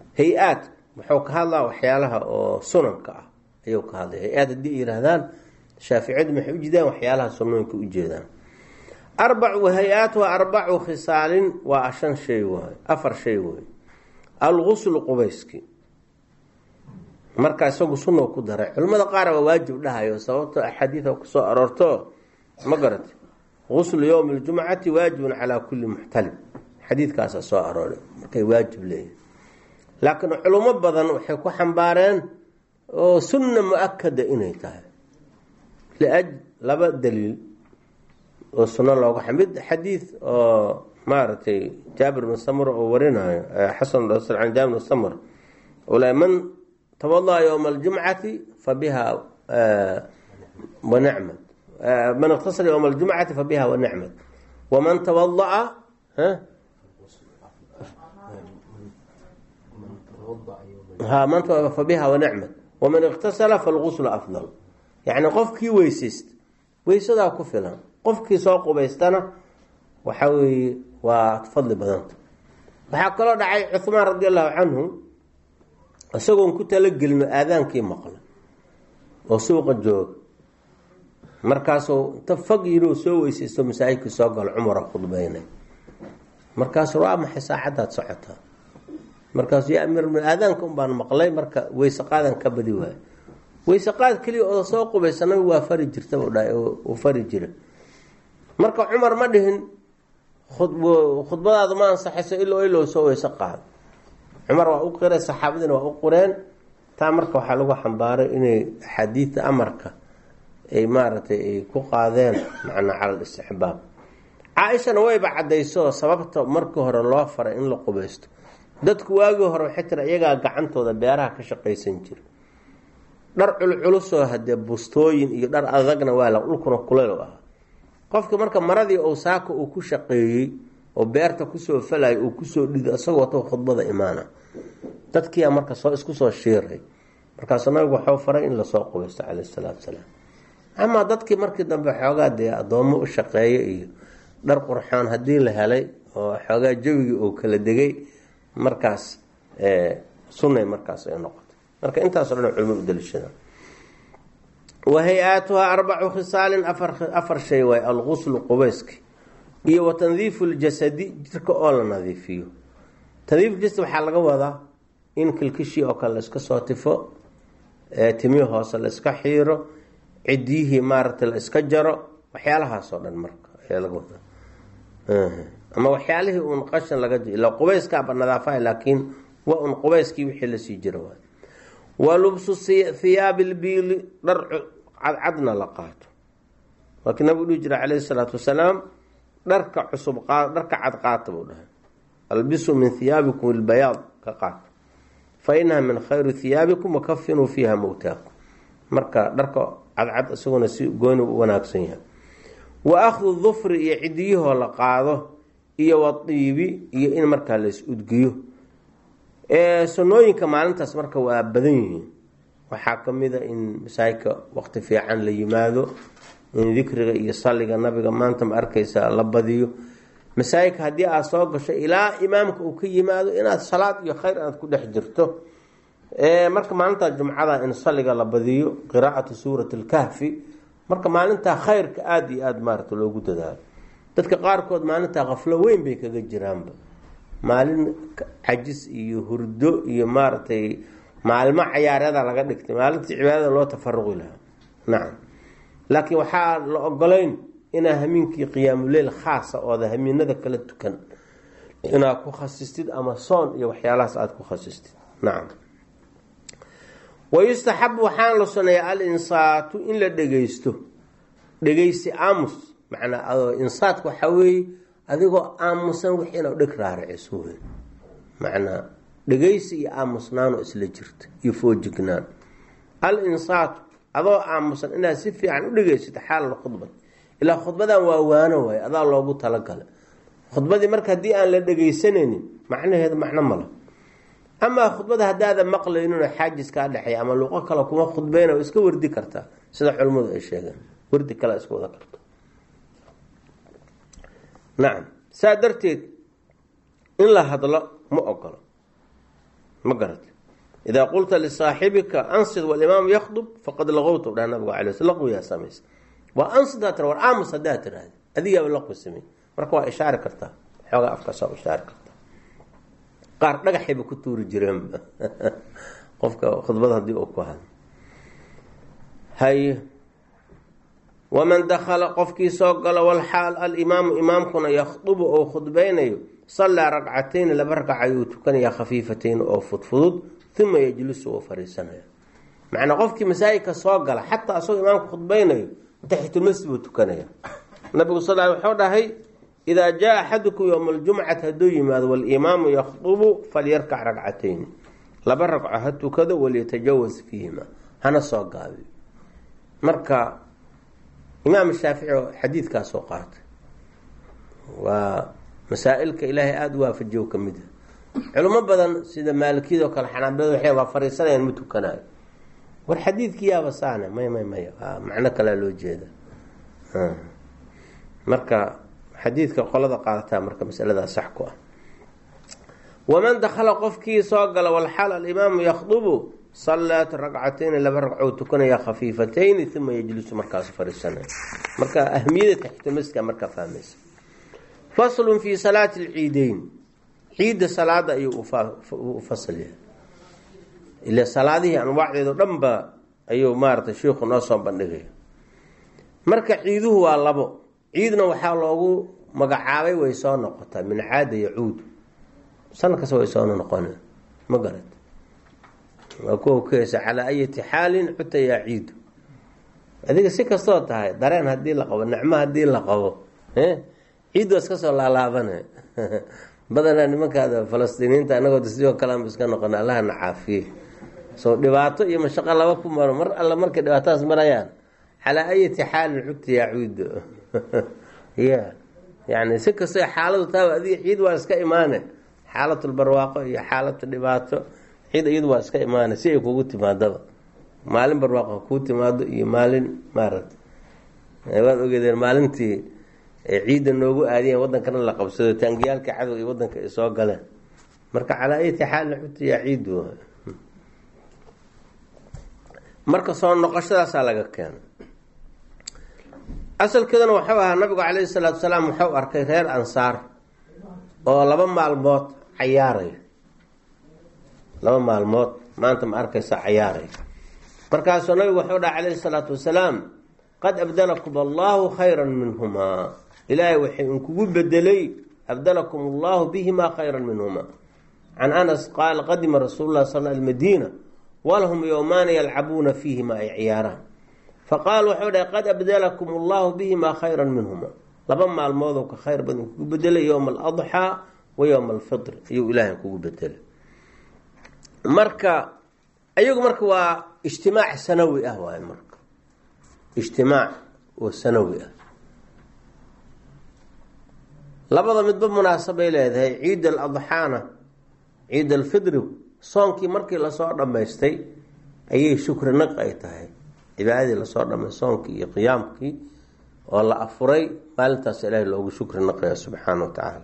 hay-aad wuxuu ka hadlaa waxyaalaha oo sunanka ah ayuu ka hadlaya. hay-aad haddii ay yihaahdaan shaaficiyadu maxay u jeedaan waxyaalaha sunnooyinka u jeedaan. arbacu hay-aatuha arbacu khisaalin waa shan shay waay afar shay waay. alguslu qubayski marka isagu sunno ku daray, culimada qaar waa waajib dhahayo sababtoo axaadiida kusoo aroorto ma garata guslu yowm aljumcati waajibun calaa kulli muxtalim, xadiidkaasa soo arooray markay waajib leeyihin. laakiin culimo badan waxay ku xambaareen oo sunna mu-akada inay tahay liaj laba daliil oo sunno looga xamid xadiid oo maaragtay jaabir bin samur oo warinayo xasan basri can jaabir bin samur wala man tawada'a yowma aljumcati fabiha wa nicmat man iqtasala yowma aljumcati fabiha wa nicmat waman tawada'a ha man fabiha wa nicmat waman iqtasala falguslu afdal. yacni qofkii weysaysta weysadaa ku filan, qofkii soo qubaystana waxaa weeye waa fadli badanta. waxaa kaloo dhacay cuhmaan radi allahu canhu isagoon ku talagelino aadaankii maqla oo suuqa jooga, markaasuu inta fag yiroo soo weysaysto masaajidkii soo galo cumara khudbeynay, markaasuu waa maxay saacaddaad socotaa, markaasuu yaa amiir aadaanka un baan maqlay marka weyse qaadan ka badi waayo. weyse qaad keliya oo soo qubaysa nabigu waa fari jirta u dhahay uu fari jira. marka cumar ma dhihin khudbadaadu ma ansaxayso ilaa ilaa soo weyse qaad. cumar waa u qiray, saxaabadiina waa u qureen. taa marka waxaa lagu xambaaray inay xadiidta amarka ay maaragtay ay ku qaadeen macnaa cala al-istixbaab. caaishana wayba caddayso sababta markii hore loo faray in la qubaysto. dadku waagii hore waxay tira iyagaa gacantooda beeraha ka shaqaysan jira, dhar culculusoo hadee bustooyin iyo dhar adagna waa la dhulkuna kuleyl u ahaa. qofka marka maradii ou saaka uu ku shaqeeyey oo beerta kusoo falaya uu kusoo dhido isagoo wato khudbada imaana, dadkiiyaa marka soo isku soo shiiray. markaasuu nabigu waxuu faray in lasoo qubaysto calayhi salaatu wasalaam. amaa dadkii markii dambe xoogaa dee addoomo u shaqeeya iyo dhar qurxoon haddii la helay oo xoogaa jawigii uu kala degay, markaas sunnay markaas ay noqotay. marka intaasoo dhan culimo u daliishadaan. wa hay-aatuhaa arbacu khisaalin afar shay waay. alguslu qubayski iyo wa tandiifu ljasadi jirka oo la nadiifiyo. tandiif jasad waxaa laga wadaa in kilkishii oo kale la iska soo tifo, timii hoose la iska xiiro, cidyihii maaragtay la iska jaro, waxyaalahaasoo dhan marka ayaa laga wadaa. ama waxyaalihii uun qashan laga ila qubayskaaba nadaafaha, laakiin waa un qubayskii wixii lasii jiro waay. wa lubsu hiyaabi lbiili dhar cadcadna la qaato. laakiin nabigu dhihi jira calayhi salaatu wasalaam dharka cusub dharka cad qaata buu dhahay, albisu min hiyaabikum ilbayaad ka qaata fa inaha min khayri hiyaabikum wakafinuu fiiha mowtaakum. marka dharka cadcad isaguna si gooni u wanaagsan yahay. wa akhdu dufri iyo cidiyahoo la qaado iyo wadiibi iyo in markaa la is udgiyo. sunnooyinka maalintaas marka waa badan yihiin. waxaa kamida in masaajidka waqti fiican la yimaado, in dikriga iyo salliga nabiga maanta ma arkaysa la badiyo. masaajidka haddii aad soo gasho ilaa imaamka uu ka yimaado inaad salaad iyo khayr aad ku dhex jirto. marka maalintaa jumcada in salliga la badiyo, qiraa'atu suurati alkahfi. marka maalintaa khayrka aada iyo aada maarata loogu dadaalo. dadka qaarkood maalintaa qaflo weyn bay kaga jiraanba, maalin cajis iyo hurdo iyo maaragtay maalmo cayaareeda laga dhigtay, maalintii cibaadada loo tafaruqi lahaa. nacam, laakiin waxaa la ogolayn inaa hamiinkii qiyaamuleyl khaasa ooda hamiinada kala tukan inaad ku khasistid, ama soon iyo waxyaalahaas aada ku khasistid. nacam. wayustaxabu waxaan la suneeyaa al-insaatu in la dhegaysto. dhegaysi aamus macnaa insaadka waxaa weeye adigoo aamusan wix inaad dheg raaraciso wey. macnaa dhegaysi iyo aamusnaanoo isla jirta iyo foojignaan. al-insaatu adoo aamusan inaad si fiican u dhegaysito xaalal khudbad. ilaa khudbadan waa waano waaye, adaa loogu talagalay. khudbadii marka haddii aan la dhegaysanaynin macnaheedu macno mala. amaa khudbada haddaada maqlaynino xaajis kaa dhexeeya ama luqo kale kuma khudbeyna o iska wardi kartaa, sida culimmadu ay sheegeen, wardi kale iska wada karto. nacam, saa darteed in la hadlo ma ogolo, ma garat. idaa qulta lisaaxibika ansid walimaamu yakdub faqad laqowta dhaha nabigu alay sl laqwiyaa samaysa waa ansidaa tira war aamus haddaa tiraahda adigaaba laqwi samey marka waa ishaari kartaa xoogaa afkaasa ishaari kartaa qaar dhagaxayba ku tuuri jireenba qofka khudbada haddii uu ku hadlo hay waman dakhala qofkii soo galo walxaal alimaamu imaamkuna yakhdubu oo khudbaynayo sallaa ragcatayni laba ragca ayuu tukanayaa khafiifatayn oo fudfudud uma yejlisu oo fariisanaya macnaa qofkii masaajidka soo gala xataa asagoo imaamku khudbaynayo taxitulmasjid buu tukanaya nabigu sal wuxuu dhahay idaa jaa axadukum yowma aljumcati hadduu yimaado walimaamu yakhdubu falyarkac ragcatayni laba ragco ha tukado walyatajawaz fiihima hana soo gaabiyo marka imaam shaafici oo xadiidkaas soo qaatay waa masaa-ilka ilaahay aada u waafajiyo ka mid ah culimo badan sida maalikiyada oo kale xanaabilada waxay waa fariisanayaan ma tukanayo war xadiidkii yaaba saane may may may macno kalea loo jeeda marka xadiidka qolada qaadataa marka masaladaa sax ku ah waman dakhala qofkii soo gala walxaal alimaamu yakhdubu salaat ragcatayni laba ragcoo tukanaya khafiifatayni uma yejlisu markaasu fariisanaya marka ahmiyada taxitulmasjidka markaa fahmaysa faslun fi salaati alciideyn ciidda salaada ayuu u fasal yahay ila salaadihii anwaacdeedo dhan ba ayuu maaragtay sheikhu noo soo bandhigaya marka ciiduhu waa labo ciidna waxaa loogu magacaabay way soo noqotaa min caada yacuud sanad kasta way soo noqona ma garad waa kuwa kuyeysa calaa ayati xaalin xuta yaa ciidu adiga si kastoo tahay dareen haddii la qabo nicmo haddii la qabo ciid waa iska soo laalaabane badanaa nimankaada falastiiniinta anagoo sidoo kaleanba iska noqona allaha na caafiye soo dhibaato iyo mashaqo laba ku maro mar alla markay dhibaatadaas marayaan calaa ayati xaalin xugta yaa ciidu ya yani si kastoo xaaladu taaba adiga ciid waa iska imaane xaalatulbarwaaqo iyo xaalatu dhibaato ciid iyadu waa iska imaane si ay kugu timaadaba maalin barwaaqo kuu timaado iyo maalin maaragta waad ogeedeen maalintii ciidda noogu aadiyeen wadankana la qabsado taangiyaalka cadow iyo wadanka ay soo galeen marka calaa ayati xaalin xugta yaa ciidu marka soo noqoshadaasaa laga keena asalkeedana waxuu ahaa nabigu calayhi salaatu salaam wuxuu arkay reer ansaar oo laba maalmood cayaaraya laba maalmood maanta ma arkaysa cayaaraya markaasuu nabigu wuxuu dhaha calayhi salaatu wasalaam qad abdalakum allahu khayran minhumaa ilaahay waxay inkugu bedelay abdalakum allahu bihimaa khayran minhumaa can anas qaala qadima rasuulu lah sal almadiina walahum yowmaana yalcabuuna fiihima ay ciyaaraan faqaal wuxuu dhahay qad abdalakum allahu bihimaa khayran minhuma laba maalmoodoo ka khayr badan kugu bedelay yowma aladxaa wa yowma alfitr ayuu ilaahay kugu bedelay marka ayagu marka waa ijtimaac sanawi ah waay marka ijtimaac oo sanawi ah labada midba munaasabay leedahay ciid aladxaana ciid alfitri soonkii markii lasoo dhammaystay ayay shukri naq ay tahay cibaadadii lasoo dhamay soonkii iyo qiyaamkii oo la afuray maalintaas ilaahay loogu shukri naqaya subxaana wa tacaala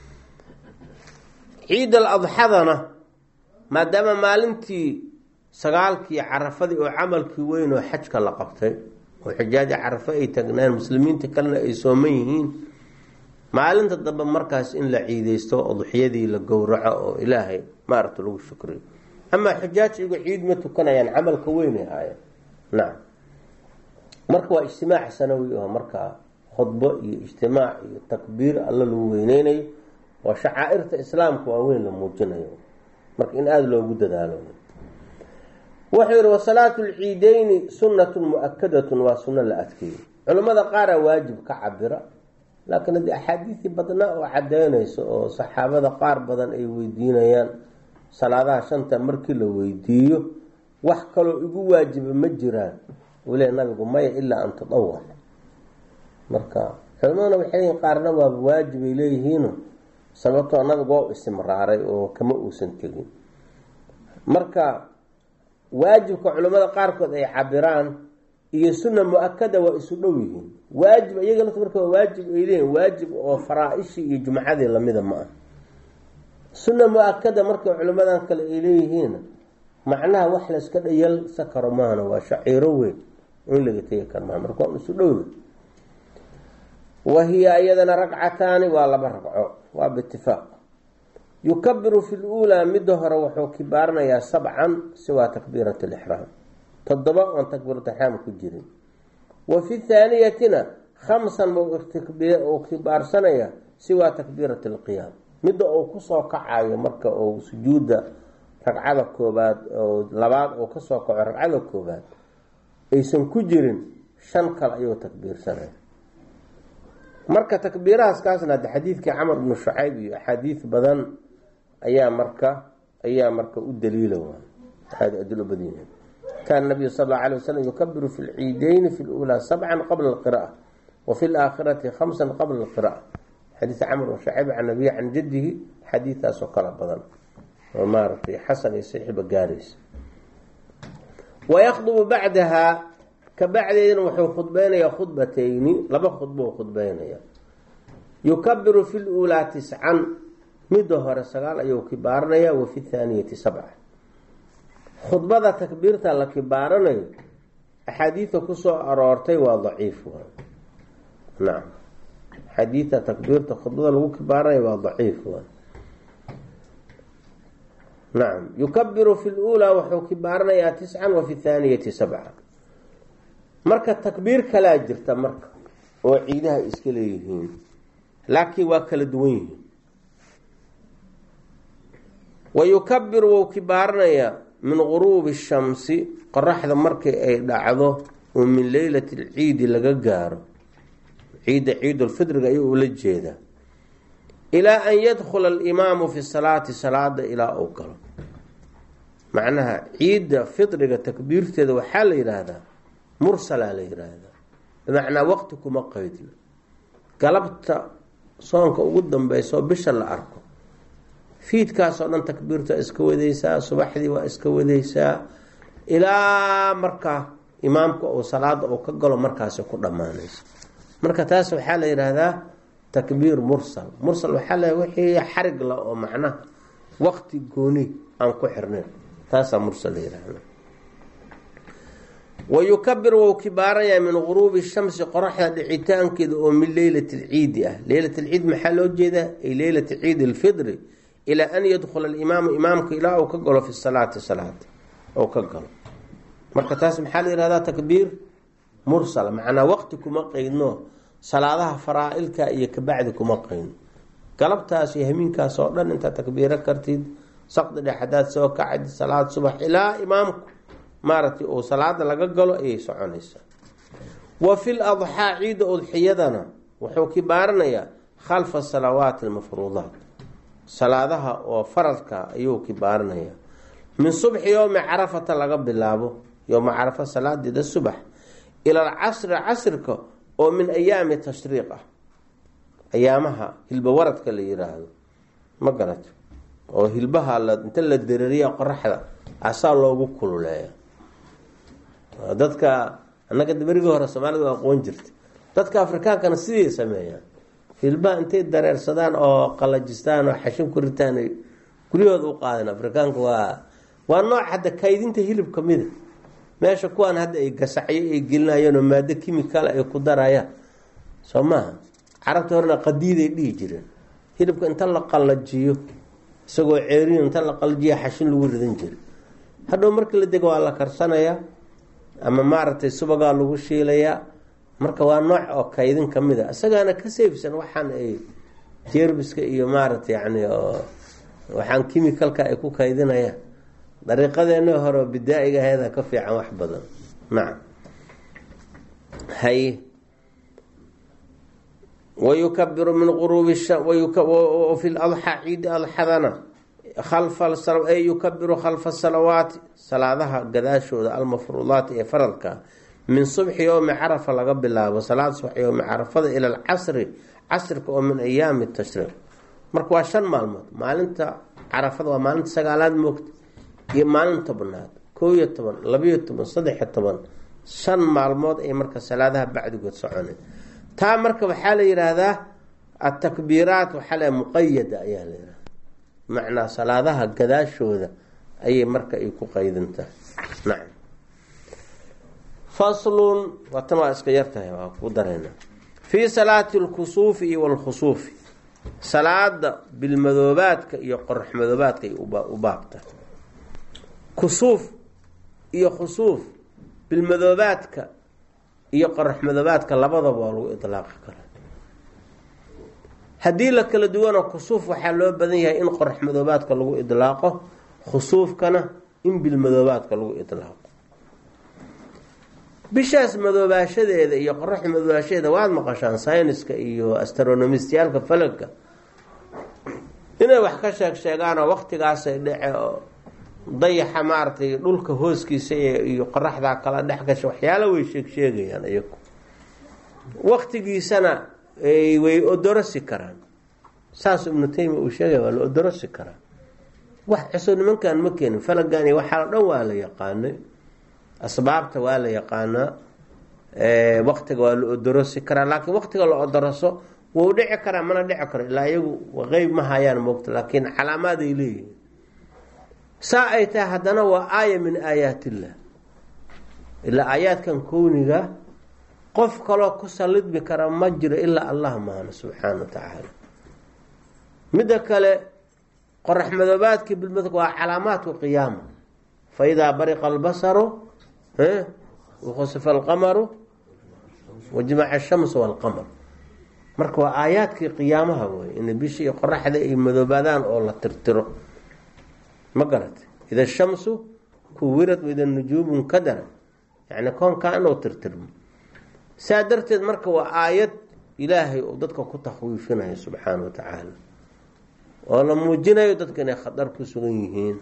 ciid aladxadana maadaama maalintii sagaalkii carafadii oo camalkii weyn oo xajka la qabtay oo xijaaji carafo ay tagnaan muslimiinta kalena ay sooman yihiin maalinta dambe markaas in la ciideysto udxiyadii la gowraco oo ilaahay maaragta lagu shukriyo amaa xujaaj igu ciid ma tukanayaan camalka weynay haayeen nacam marka waa ijtimaac sanawi oo markaa khudbo iyo ijtimaac iyo takbiir alla lagu weyneynayo oo shacaa'irta islaamka waa weyn la muujinayo marka in aada loogu dadaalo wuxuu yihi wasalaatu lciideyni sunnatun mu-akadatun waa sunno la adkeeyey culimmada qaaraa waajib ka cabira laakiin haddii axaadiisii badnaa oo cadeynayso oo saxaabada qaar badan ay weydiinayaan salaadaha shanta markii la weydiiyo wax kaloo igu waajiba ma jiraan wile nabigu maya ilaa an tadawar marka culimaduna waxay leeyihin qaarna waaba waajibay leeyihiino sababtoo nabigu waa istimraaray oo kama uusan tegin marka waajibka culimmada qaarkood ay cabiraan iyo sunna mu-akada waa isu dhow yihiin waajib iyaga lafta marka waajib ay leeyihin waajib oo faraa-ishii iyo jumcadii lamida ma ah sunna mu-akada markay culimmadan kale ay leeyihiin macnaha wax la iska dhayal sakaro maana waa shaciiro weyn in laga tegi karo maa marka waa isu dhowna. wahiya iyadana ragcataani waa laba ragco waa biitifaaq. yukabiru fi luulaa midda hore wuxuu kibaaranayaa sabcan siwaa takbiirat lixraam, toddoba oon takbiiratixraam ku jirin. wa fi thaaniyatina khamsan uu kibaarsanaya siwaa takbiirat lqiyaam, midda uu kusoo kacayo marka uu sujuudda ragcada koobaad oo labaad uu kasoo kaco ragcada koobaad aysan ku jirin shan kale ayuu takbiirsanaya. marka takbiirahaas kaasna hadda xadiidkii camar bnu shucayb iyo axaadiid badan ayaa marka ayaa marka u daliila waa aada adilo badan yahay. kaana nabiyu sal allau alay wasalam yukabiru fi lciideyni fi luulaa sabcan qabla alqira'a wa fi laakhirati khamsan qabla alqira'a. xadiid camar bnu shucayb can nabiy can jadihi xadiidaasoo kala badan oo maaragtay xasan iyo saxiiba gaaraysa. wayakdubu bacdaha kabacdeedina wuxuu khudbeynayaa khudbatayni, laba khudbo u khudbeynaya. yukabiru fi luulaa tiscan, midda hore sagaal ayuu kibaaranayaa. wa fi thaaniyati sabca. khudbada takbiirta la kibaaranayo axaadiida kusoo aroortay waa daciif waa nacam xadiida takbiirta khudbada lagu kibaaranayo waa daciif waa nacam. yukabiru fi luulaa wuxuu kibaaranayaa tiscan wa fi thaaniyati sabca. marka takbiir kalaa jirta marka oo ciidaha iska leeyihiin laakiin waa kala duwan yihiin. wa yukabiru wou kibaaranayaa min guruubi shamsi, qoraxda markii ay dhacdo oo min leylati lciidi laga gaaro, ciidda ciidulfidriga ayuu ula jeedaa, ilaa an yadkhula alimaamu fi salaati, salaada ilaa uu galo. macnaha ciidda fidriga takbiirteeda waxaa la yidhaahdaa mursalaa la yidhaahdaa, bimacnaa waqti kuma qaydno. galabta soonka ugu dambeysoo bisha la arko fiidkaasoo dhan takbiirta waa iska wadaysaa, subaxdii waa iska wadaysaa ilaa markaa imaamka uu salaada uu ka galo markaasi ku dhammaanaysa. marka taas waxaa la yidhaahdaa takbiir mursal. mursal waxaa la wixii xarig la oo macnaha waqti gooni aan ku xirnayn, taasaa mursal la yidhaahdaa. wa yukabir wou kibaarayaa min guruubi shamsi, qoraxda dhicitaankeeda oo min leylati lciidi ah. leylat lciid maxaa loo jeedaa? ay leylati ciidi lfidri, ilaa an yadkhula alimaamu, imaamka ilaa uu ka galo fi salaati, salaada ou ka galo. marka taas maxaa la yihahdaa takbiir mursal, macnaa waqti kuma qeydno, salaadaha faraa-ilka iyo kabacdi kuma qeydno. galabtaas iyo hamiinkaas oo dhan intaad takbiiro kartid, saqdi dhex hadaad soo kacid, salaad subax ilaa imaamku maaragtay uu salaada laga galo ayay soconaysaa. wa fi ladxaa, ciidda udxiyadana wuxuu kibaaranayaa khalfa salawaati almafruudaat, salaadaha oo faradka ayuu kibaaranayaa. min subxi yowmi carafata laga bilaabo, yowma carafa salaadeeda subax, ila alcasri, casrika oo min ayaami tashriiq ah, ayaamaha hilba waradka la yiraahdo ma garato, oo hilbaha la inta la dareeriya qoraxda asaa loogu kululeeya. dadka annaga dabarigii hore Soomaalidu waa aqoon jirtay, dadka Afrikaankana sidii sameeyaan, hilbaha intay dareersadaan oo qalajistaan oo xashin ku ritaan guriyooda u qaadaan. Afrikaanka waa waa nooc hadda kaydinta hilib kamid ah, meesha kuwan hadda ay gasacyo ay gelinayaan oo maado kiimikaal ay ku darayaan soo maaha. carabta horena qadiiday dhihi jireen, hilibka inta la qalajiyo isagoo ceeriin inta la qalajiyo xashin lagu ridan jiray, hadhow markii la dego waa la karsanayaa ama maaragtay subagaa lagu shiilayaa. marka waa nooc oo kaydin kamid ah, isagaana ka seefsan waxaan ay jeerbiska iyo maaragtay yani waxaan kiimikalka ay ku kaydinayaan. dariiqadeena hore bidaa'iga ahayd ka fiican wax badan. nacam hay ويكبر من غروب الشمس وفي الأضحى عيد أضحى خلف الصلوات، أي يكبر خلف الصلوات صلاةها قداشو المفروضات فرضك من صبح يوم عرفة لقبل الله وصلاة صبح يوم عرفة إلى العصر، عصرك ومن أيام التشريق. مركو عشان معلومات معلنت عرفة ومعلنت سقالات موقت معلنت بنات كوية طبعا لبية طبعا صدح طبعا شن معلومات أي مركز صلاةها بعد قد صعوني taa marka waxaa la yiraahdaa at-takbiiraat waxaa muqayyada ayaa la yiraahdaa, macnaa salaadaha gadaashooda ayay marka ay ku qaydintahay. nacam faslun watan waa iska yartahay waa ku darayna fii salaati lkusuufi iyo walkhusuufi salaada bilmadoobaadka iyo qorax madoobaadka ay u baabta. kusuuf iyo khusuuf bilmadoobaadka iyo qorax madoobaadka labadaba waa lagu idlaaqi karaa. haddii la kala duwana kusuuf waxaa loo badan yahay in qorax madoobaadka lagu idlaaqo, khusuufkana in bilmadoobaadka lagu idlaaqo. bishaas madoobaashadeeda iyo qorax madoobaashadeeda waad maqashaan sayniska iyo astronomistiyaalka falagga inay wax ka sheeg sheegaanoo waqtigaasay dhece oo dayaxa maaragtay dhulka hooskiisa iyo qoraxdaa kala dhex gasha waxyaala way sheeg sheegayaan iyagu. waqtigiisana way odorosi karaan, saas ibnu taymiya uu sheegay waa la odorosi karaa. wax cusub nimankan ma keenin, falagani waxaa dhan waa la yaqaanay, asbaabta waa la yaqaanaa, waqtiga waa la odorosi karaa. laakiin waqtiga la odoroso wuu dhici karaa mana dhici karo ilaa iyagu qeyb ma hayaan moogta, laakiin calaamaad ay leeyihiin. saa ay tahay haddana waa aaya min aayaat illah. ilaa aayaadkan kowniga qof kaloo ku sallidmi kara ma jiro ilaa allah maana subxaana wa tacaala. midda kale qorax madoobaadkii bilmadka waa calaamaadku qiyaama. fa idaa bariqa albasaru wakhusifa alqamaru wajmaca ashamsu walqamar. marka waa aayaadkii qiyaamaha wey in bishii iyo qoraxda ay madoobaadaan oo la tirtiro. ma garatay ida shamsu kuwirad waida nujuumu nkadarat, yani koonkaa inuu tirtirmo. saa darteed marka waa aayad ilaahay oo dadka ku takhwiifinayo subxaana wa tacaala, oo la muujinayo dadka inay khatar ku sugan yihiin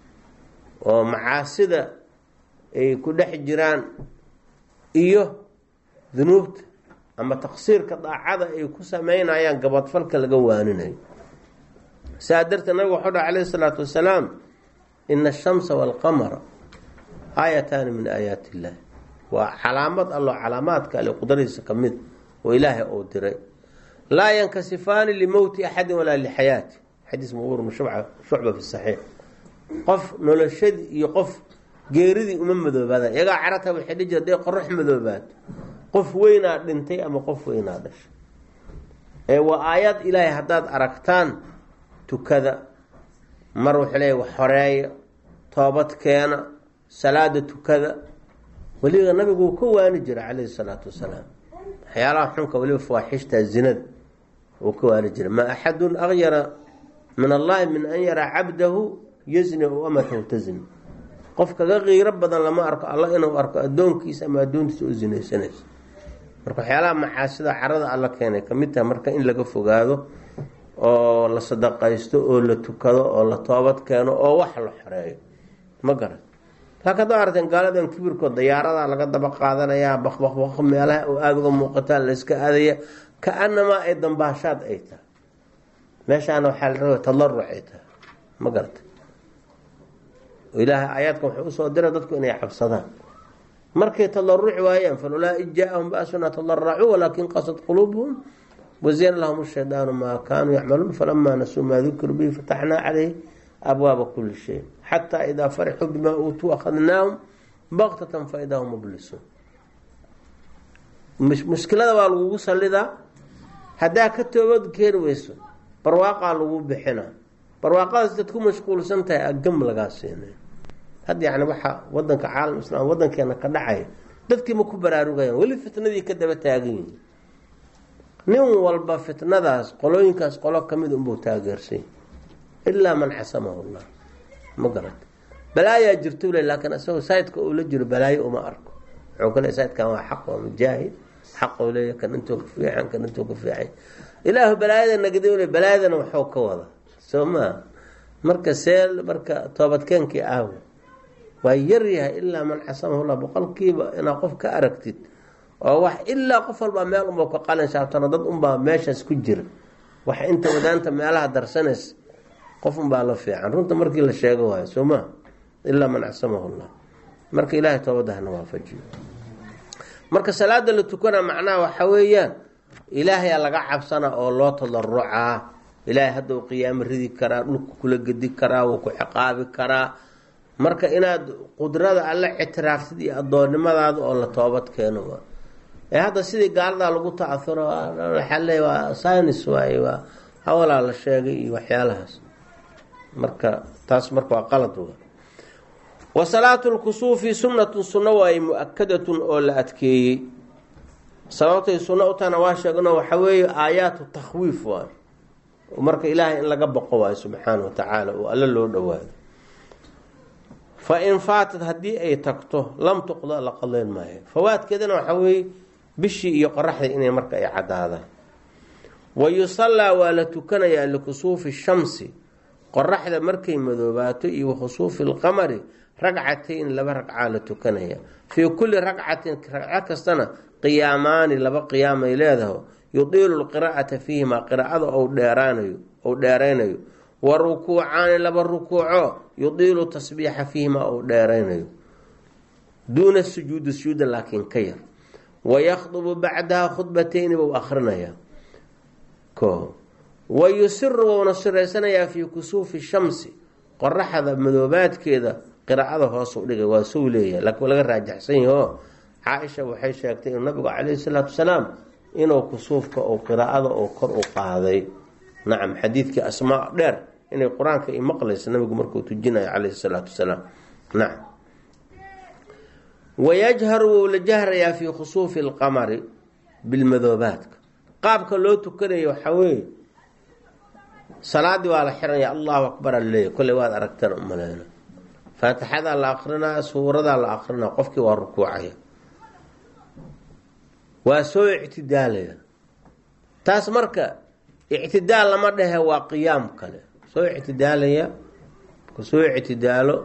oo macaasida ay ku dhex jiraan iyo dunuubta ama taqsiirka daacada ay ku sameynayaan gabadfalka laga waaninayo. saa darteed nabigu wuxuu dhaha calayhi salaatu wasalaam ina ashamsa waalqamara aayataani min aayaati illah. waa calaamad allo calaamaadka ale qudradiisa ka mid oo ilaahay uu diray. laa yankasifaani limowti axadin walaa lixayaati, xadiis mawruun shucba shucba fi saxiix. qof noloshadii iyo qof geeridii uma madoobaadaan. iyagaa carata waxay dhihi jira haday qorax madoobaad qof weynaa dhintay ama qof weynaa dhashay. ee waa aayad ilaahay haddaad aragtaan tukada, mar wuxuu leeyahy wax horeeya, toobad keena, salaada tukada. weliba nabigu uu ka waani jira calayhi salaatu wasalaam waxyaalaha xunka weliba fawaaxishta zinada uu ka waani jira. ma axadun akyara min allahi min an yaraa cabdahu yazni o amatahu tazni. qof kaga qiiro badan lama arko alla inuu arko addoonkiisa ama addoontiisa u zinaysanayso. marka waxyaalaha macaasida carada alla keenay ka mid taha marka in laga fogaado oo la sadaqaysto oo la tukado oo la toobad keeno oo wax la xoreeyo. ma garan laakiin haddaa aragteen gaaladan kibirkood dayaaradaa laga daba qaadanayaa bakbakbaq meelaha oo aada uga muuqataa la iska aadaya ka-anamaa ay dambaashaad ay tahay. meeshaana waxaa la rabaa tadaruc ay tahay. ma garata ilaahay aayaadkan wuxuu usoo dira dadku inay cabsadaan. markay tadaruci waayaan falolaa id jaa-ahum ba-suna tadaracuu walaakin qasad quluubuhum waziyana lahum shaydaanu maa kaanuu yacmaluun falamaa nasuu maa dukiruu bihi fataxnaa calayhi abwaaba kuli shay xataa idaa farixuu bimaa uutuu akhadnaahum baktatan fa idaa hum mublisuun. mushkilada waa lagugu sallidaa. haddaa ka toobad keeni weyso barwaaqaa lagu bixina. barwaaqadaas dad ku mashquulsan tahay agam lagaa siinay. hadda yani waxaa wadanka caalam islaam wadankeena ka dhacaya dadkii ma ku baraarugayaan, weli fitnadii ka daba taagan yihin. nin walba fitnadaas qolooyinkaas qolo kamid unbuu taageersay ilaa man casamahu llah. ma garata balaayaa jirto le laakiin isagoo saydka uu la jiro balaayo uma arko. wuxuu kale saydkan waa xaq waa mujaahid xaquu leeya kan intuu ka fiican kan intuu ka fiican. ilaahu balaayada nagdi le balaayadana waxuu ka wada soo maa. marka seel marka toobadkeenkii aawo waa yar yahay ilaa man casamahu llah. boqolkiiba inaa qof ka aragtid oo wax ilaa qof walbaa meel unba ka qalin shaabtana dad unbaa meeshaas ku jira. wax inta wadaanta meelaha darsanays qof unbaa la fiican runta markii la sheego waayo soo maa. ilaa man casamahu llah. marka ilaahay toobadahana waafajiyo. marka salaada la tukana macnaha waxa weeyaan ilaahay laga cabsana oo loo tadarucaa. ilaahay hadda uu qiyaamo ridi karaa, dhulka kula gedi karaa, wuu ku ciqaabi karaa. marka inaad qudrada alla ictiraaftid iyo addoonnimadaada oo la toobad keeno ee hadda sidii gaaladaa lagu ta'asuro waxaa leey waa science waaye waa hawlaa la sheegay iyo waxyaalahaas marka taas marka waa qalad wa wa salaatu lkusuufi sunnatun sunno waaye mu-akadatun oo la adkeeyey sababtay sunno u tahana waa sheegno waxa weeye aayaatu takhwiif waayo marka ilaahay in laga boqo waayo subxaana wa tacaala oo alla loo dhowaado fa in faatad haddii ay tagto lam tuqda la qadayn maayo fawaadkeedana waxaa weeye bishii iyo qoraxda inay marka ay cadaadaan wa yusallaa waa la tukanayaa likusuufi shamsi qoraxda markay madoobaato iyo wakhusuufi lqamari ragcatayn laba ragcaa la tukanaya fii kulli ragcatin ragco kastana qiyaamaani laba qiyaamay leedaho yudiilu lqiraa'ata fiihimaa qiraa'ada ou dheeraanayo ou dheeraynayo wa rukuucaani laba rukuuco yudiilu tasbiixa fiihimaa ou dheeraynayo duuna sujuudi sujuuda laakiin ka yar wayakhdubu bacdaha khudbatayni buu akhrinayaa ko wa yusiru wouna siraysanayaa fii kusuufi shamsi qoraxda madoobaadkeeda qiraa'ada hoosu dhigay waa suu leeyahay laakiin laga raajaxsan yaho caaisha waxay sheegtay inuu nabigu calayhi salaatu wasalaam inuu kusuufka oo qiraa'ada oo kor u qaaday nacam xadiidkii asmaa dheer inay qur-aanka i maqlaysa nabigu markuu tujinayo calayhi salaatu wasalaam nacam wayajharu wou la jahrayaa fii khusuufi alqamari bilmadoobaadka qaabka loo tukanayo waxaa weeye salaadii waa la xiranaya allahu akbar aleeya kolley waad aragteen umaleyna faatixadaa la akrinaa suuradaa la akrinaa qofkii waa rukuucaya waa soo ictidaalaya taas marka ictidaal lama dhehe waa qiyaam kale soo ictidaalaya marka soo ictidaalo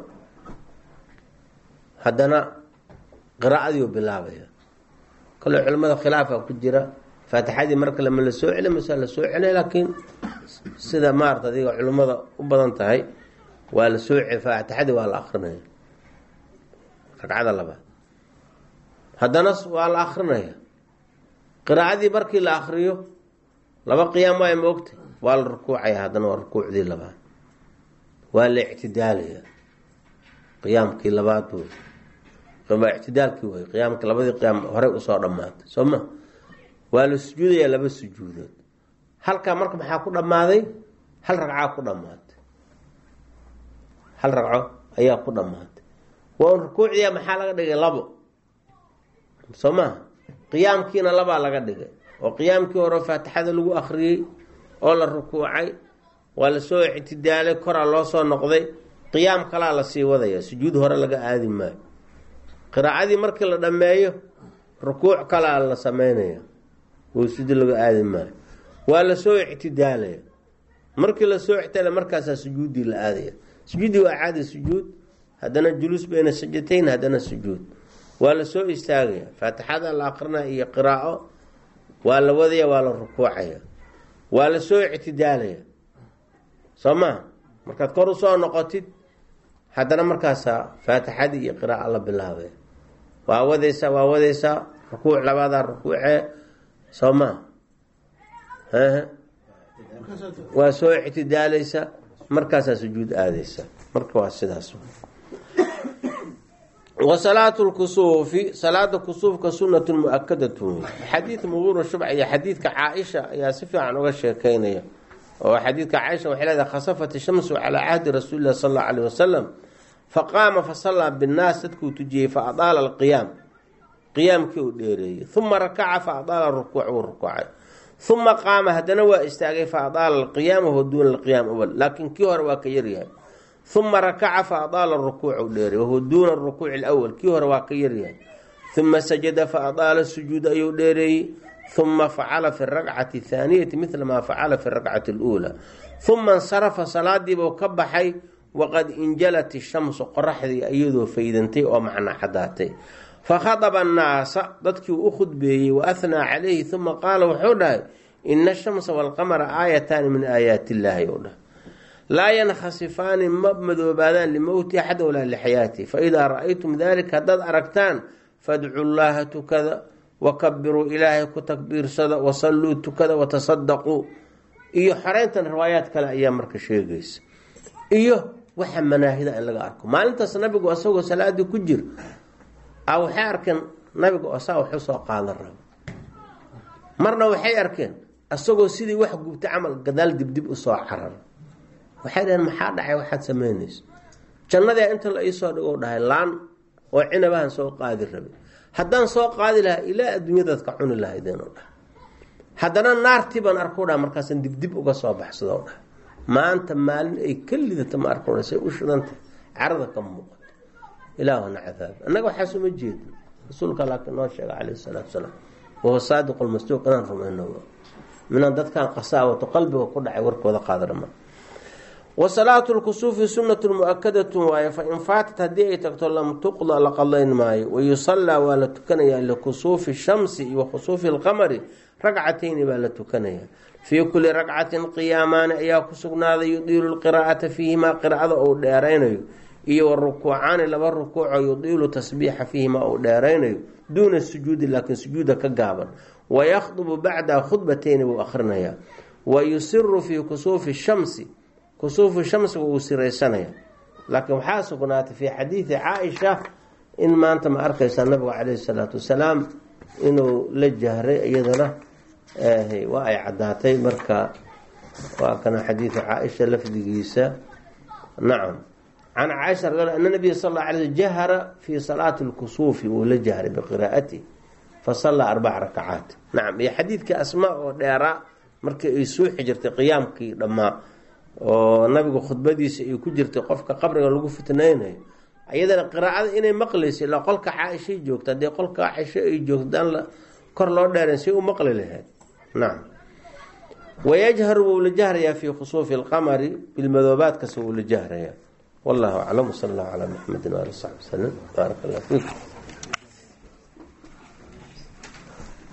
haddana qiraa'adiiu bilaabaya kale culimmada khilaafa ku jira faatixadii marka lama la soo celi mase la soo celay laakiin sida maarata adiga culimmada u badan tahay waa la soo celi faatixadii waa la akrinaya ragcada labaad haddana waa la akrinaya qiraa'adii markii la akriyo laba qiyaam waa moogtay waa la rukuucaya haddana waa rukuucdii labaad waa la ictidaalaya qiyaamkii labaad wey waa ictidaalkii way qiyaamka labadii qiyaam horey usoo dhammaatay soo ma waa la sujuudayaa laba sujuudood halkaa marka maxaa ku dhammaaday hal ragcaa ku dhammaatay hal ragco ayaa ku dhammaatay waa un rukuucdiya maxaa laga dhigay labo soo maha qiyaamkiina labaa laga dhigay oo qiyaamkii hore faatixada lagu akriyey oo la rukuucay waa la soo ictidaalay koraa loo soo noqday qiyaam kalaa lasii wadaya sujuud hore laga aadi maayo qiraacadii markii la dhammeeyo rukuuc kalaa la sameynaya oo sujuud laga aadi maayo waa la soo ictidaalaya markii la soo ictidaalay markaasaa sujuuddii la aadaya sujuuddii waa caadi sujuud haddana juluus bayna sajatayn haddana sujuud waa la soo istaagaya faatixada la akrinaya iyo qiraa'o waa la wadaya waa la rukuucaya waa la soo ictidaalaya soo maha markaad kor usoo noqotid haddana markaasaa faatixadii iyo qiraa'o la bilaabaya waa wadaysaa waa wadaysaa rukuuc labaadaa rukuucee soo maha waa soo ictidaalaysa markaasaa sujuud aadaysa marka waa sidaas wa salaatu lkusuufi salaada kusuufka sunnatun mu-akadatun xadiid muguur shubc iyo xadiidka caaisha ayaa si fiican uga sheekeynaya oo xadiidka caaisha waxay leedahay khasafat ishamsu calaa cahdi rasuuli lah sal allau alayh wasalam faqaama fasallaa binnaas dadkuu tujiyey fa adaala alqiyaam qiyaamkii uu dheereeyey uma rakaca fa adaala rukuuc wuu rukuucay uma qaama haddana waa istaagay fa adaala alqiyaama wahuwa duuna alqiyaam awal laakiin kii hore waa ka yaryahay uma rakaca fa adaala rukuuc u dheereey wahuwa duuna rukuuci alawal kii hore waa ka yaryahay uma sajada fa adaala sujuud ayuu dheereeyey uma facala fi rakcati athaaniyati midla maa facala fi rakcati aluulaa uma insarafa salaadiibuu ka baxay waqad injalat ishamsu qoraxdii iyadoo faydantay oo macna cadaatay fakhadaba annaasa dadkii u khudbeeyey wa ahnaa calayhi uma qaala wuxuu dhahay ina ashamsa waalqamara aayataani min aayaati illaahi u dhahay laa yankhasifaani ma madoobaadaan limowti axad walaa lixayaati faidaa ra-aytum dalika haddaad aragtaan fadcu llaaha tukada wakabiruu ilaahay ku takbiirsada wasalluu tukada watasadaquu iyo xoreyntan riwaayaad kale ayaa marka sheegaysa iyo waxa manaahida in laga arko. maalintaas nabigu asagoo salaadii ku jir ah waxay arkeen nabigu asaa wuxuu soo qaadan rabo, marna waxay arkeen asagoo sidii wax gubta camal gadaal dibdib u soo carar. waxay dhaheen maxaa dhacay, waxaad samaynayso? jannadii inta la iisoo dhigo dhahay laan oo cinabahan soo qaadi rabay, haddaan soo qaadi lahaa ilaa adduunyadaad ka cuni lahaydeen oo dhahay. haddana naartii baan arkoo dhaha markaasaan dibdib uga soo baxsado o dhahay. maanta maalin ay ka lidata ma arko say u shidanta carada ka muuqato, ilaahuna cadaab. annaga waxaas uma jeedin, rasuulka laakiin noo sheega calayhi salaatu wasalaam wahuwa saadiqu lmasduuq inaan rumayno minaan dadkan qasaawato qalbiga ku dhacay warkooda qaadama. wasalaatu lkusuufi sunnatu mu'akadatun waaye, fa in faatat haddii ay tagto lam tuqda la qadayn maayo. wayusallaa waa la tukanayaa likusuufi shamsi iyo wakhusuufi lqamari ragcatayni baa la tukanayaa. fii kulli ragcatin qiyaamaani ayaa ku sugnaaday yudiilu lqiraa'ata fiihimaa qiraa'ada ou dheeraynayo, iyo warukuucaani laba rukuuco yudiilu tasbiixa fiihimaa ou dheeraynayo duuna sujuudi laakiin sujuuda ka gaaban. wayakhdubu bacda khudbatayni buu akhrinayaa. wayusiru fii kusuufi shamsi kusuufu shamsiga uu siraysanaya. laakiin waxaa sugnaatay fii xadiidi caaisha in maanta ma arkaysaa nabigu calayhi salaatu wasalaam inuu la jahray, iyadana waa ay caddaatay. marka waa kana xadiidu caaisha lafdigiisa. nacam, can caaisha radi ana nabiya sal alla alay sl jahara fii salaati lkusuufi, wuu la jahray biqiraa'ati fasallaa arbaca rakacaat. nacam, iyo xadiidkii asmaa oo dheeraa markii ay suuxi jirtay qiyaamkii dhammaa oo nabigu khudbadiisa ay ku jirtay qofka qabriga lagu fitnaynayo, iyadana qiraa'ada inay maqlaysa ilaa qolka caaishay joogta. haddii qolka caaisha ay joogto daan la kor loo dheeran say u maqli lahayd. nacam, wayajharu wuu la jahrayaa fii khusuufi alqamari, bilmadoobaadkasa wuu la jahrayaa. wallahu aclam. sal allahu calaa muxamedin waali saxbi wasalam. baarak allah fiikum.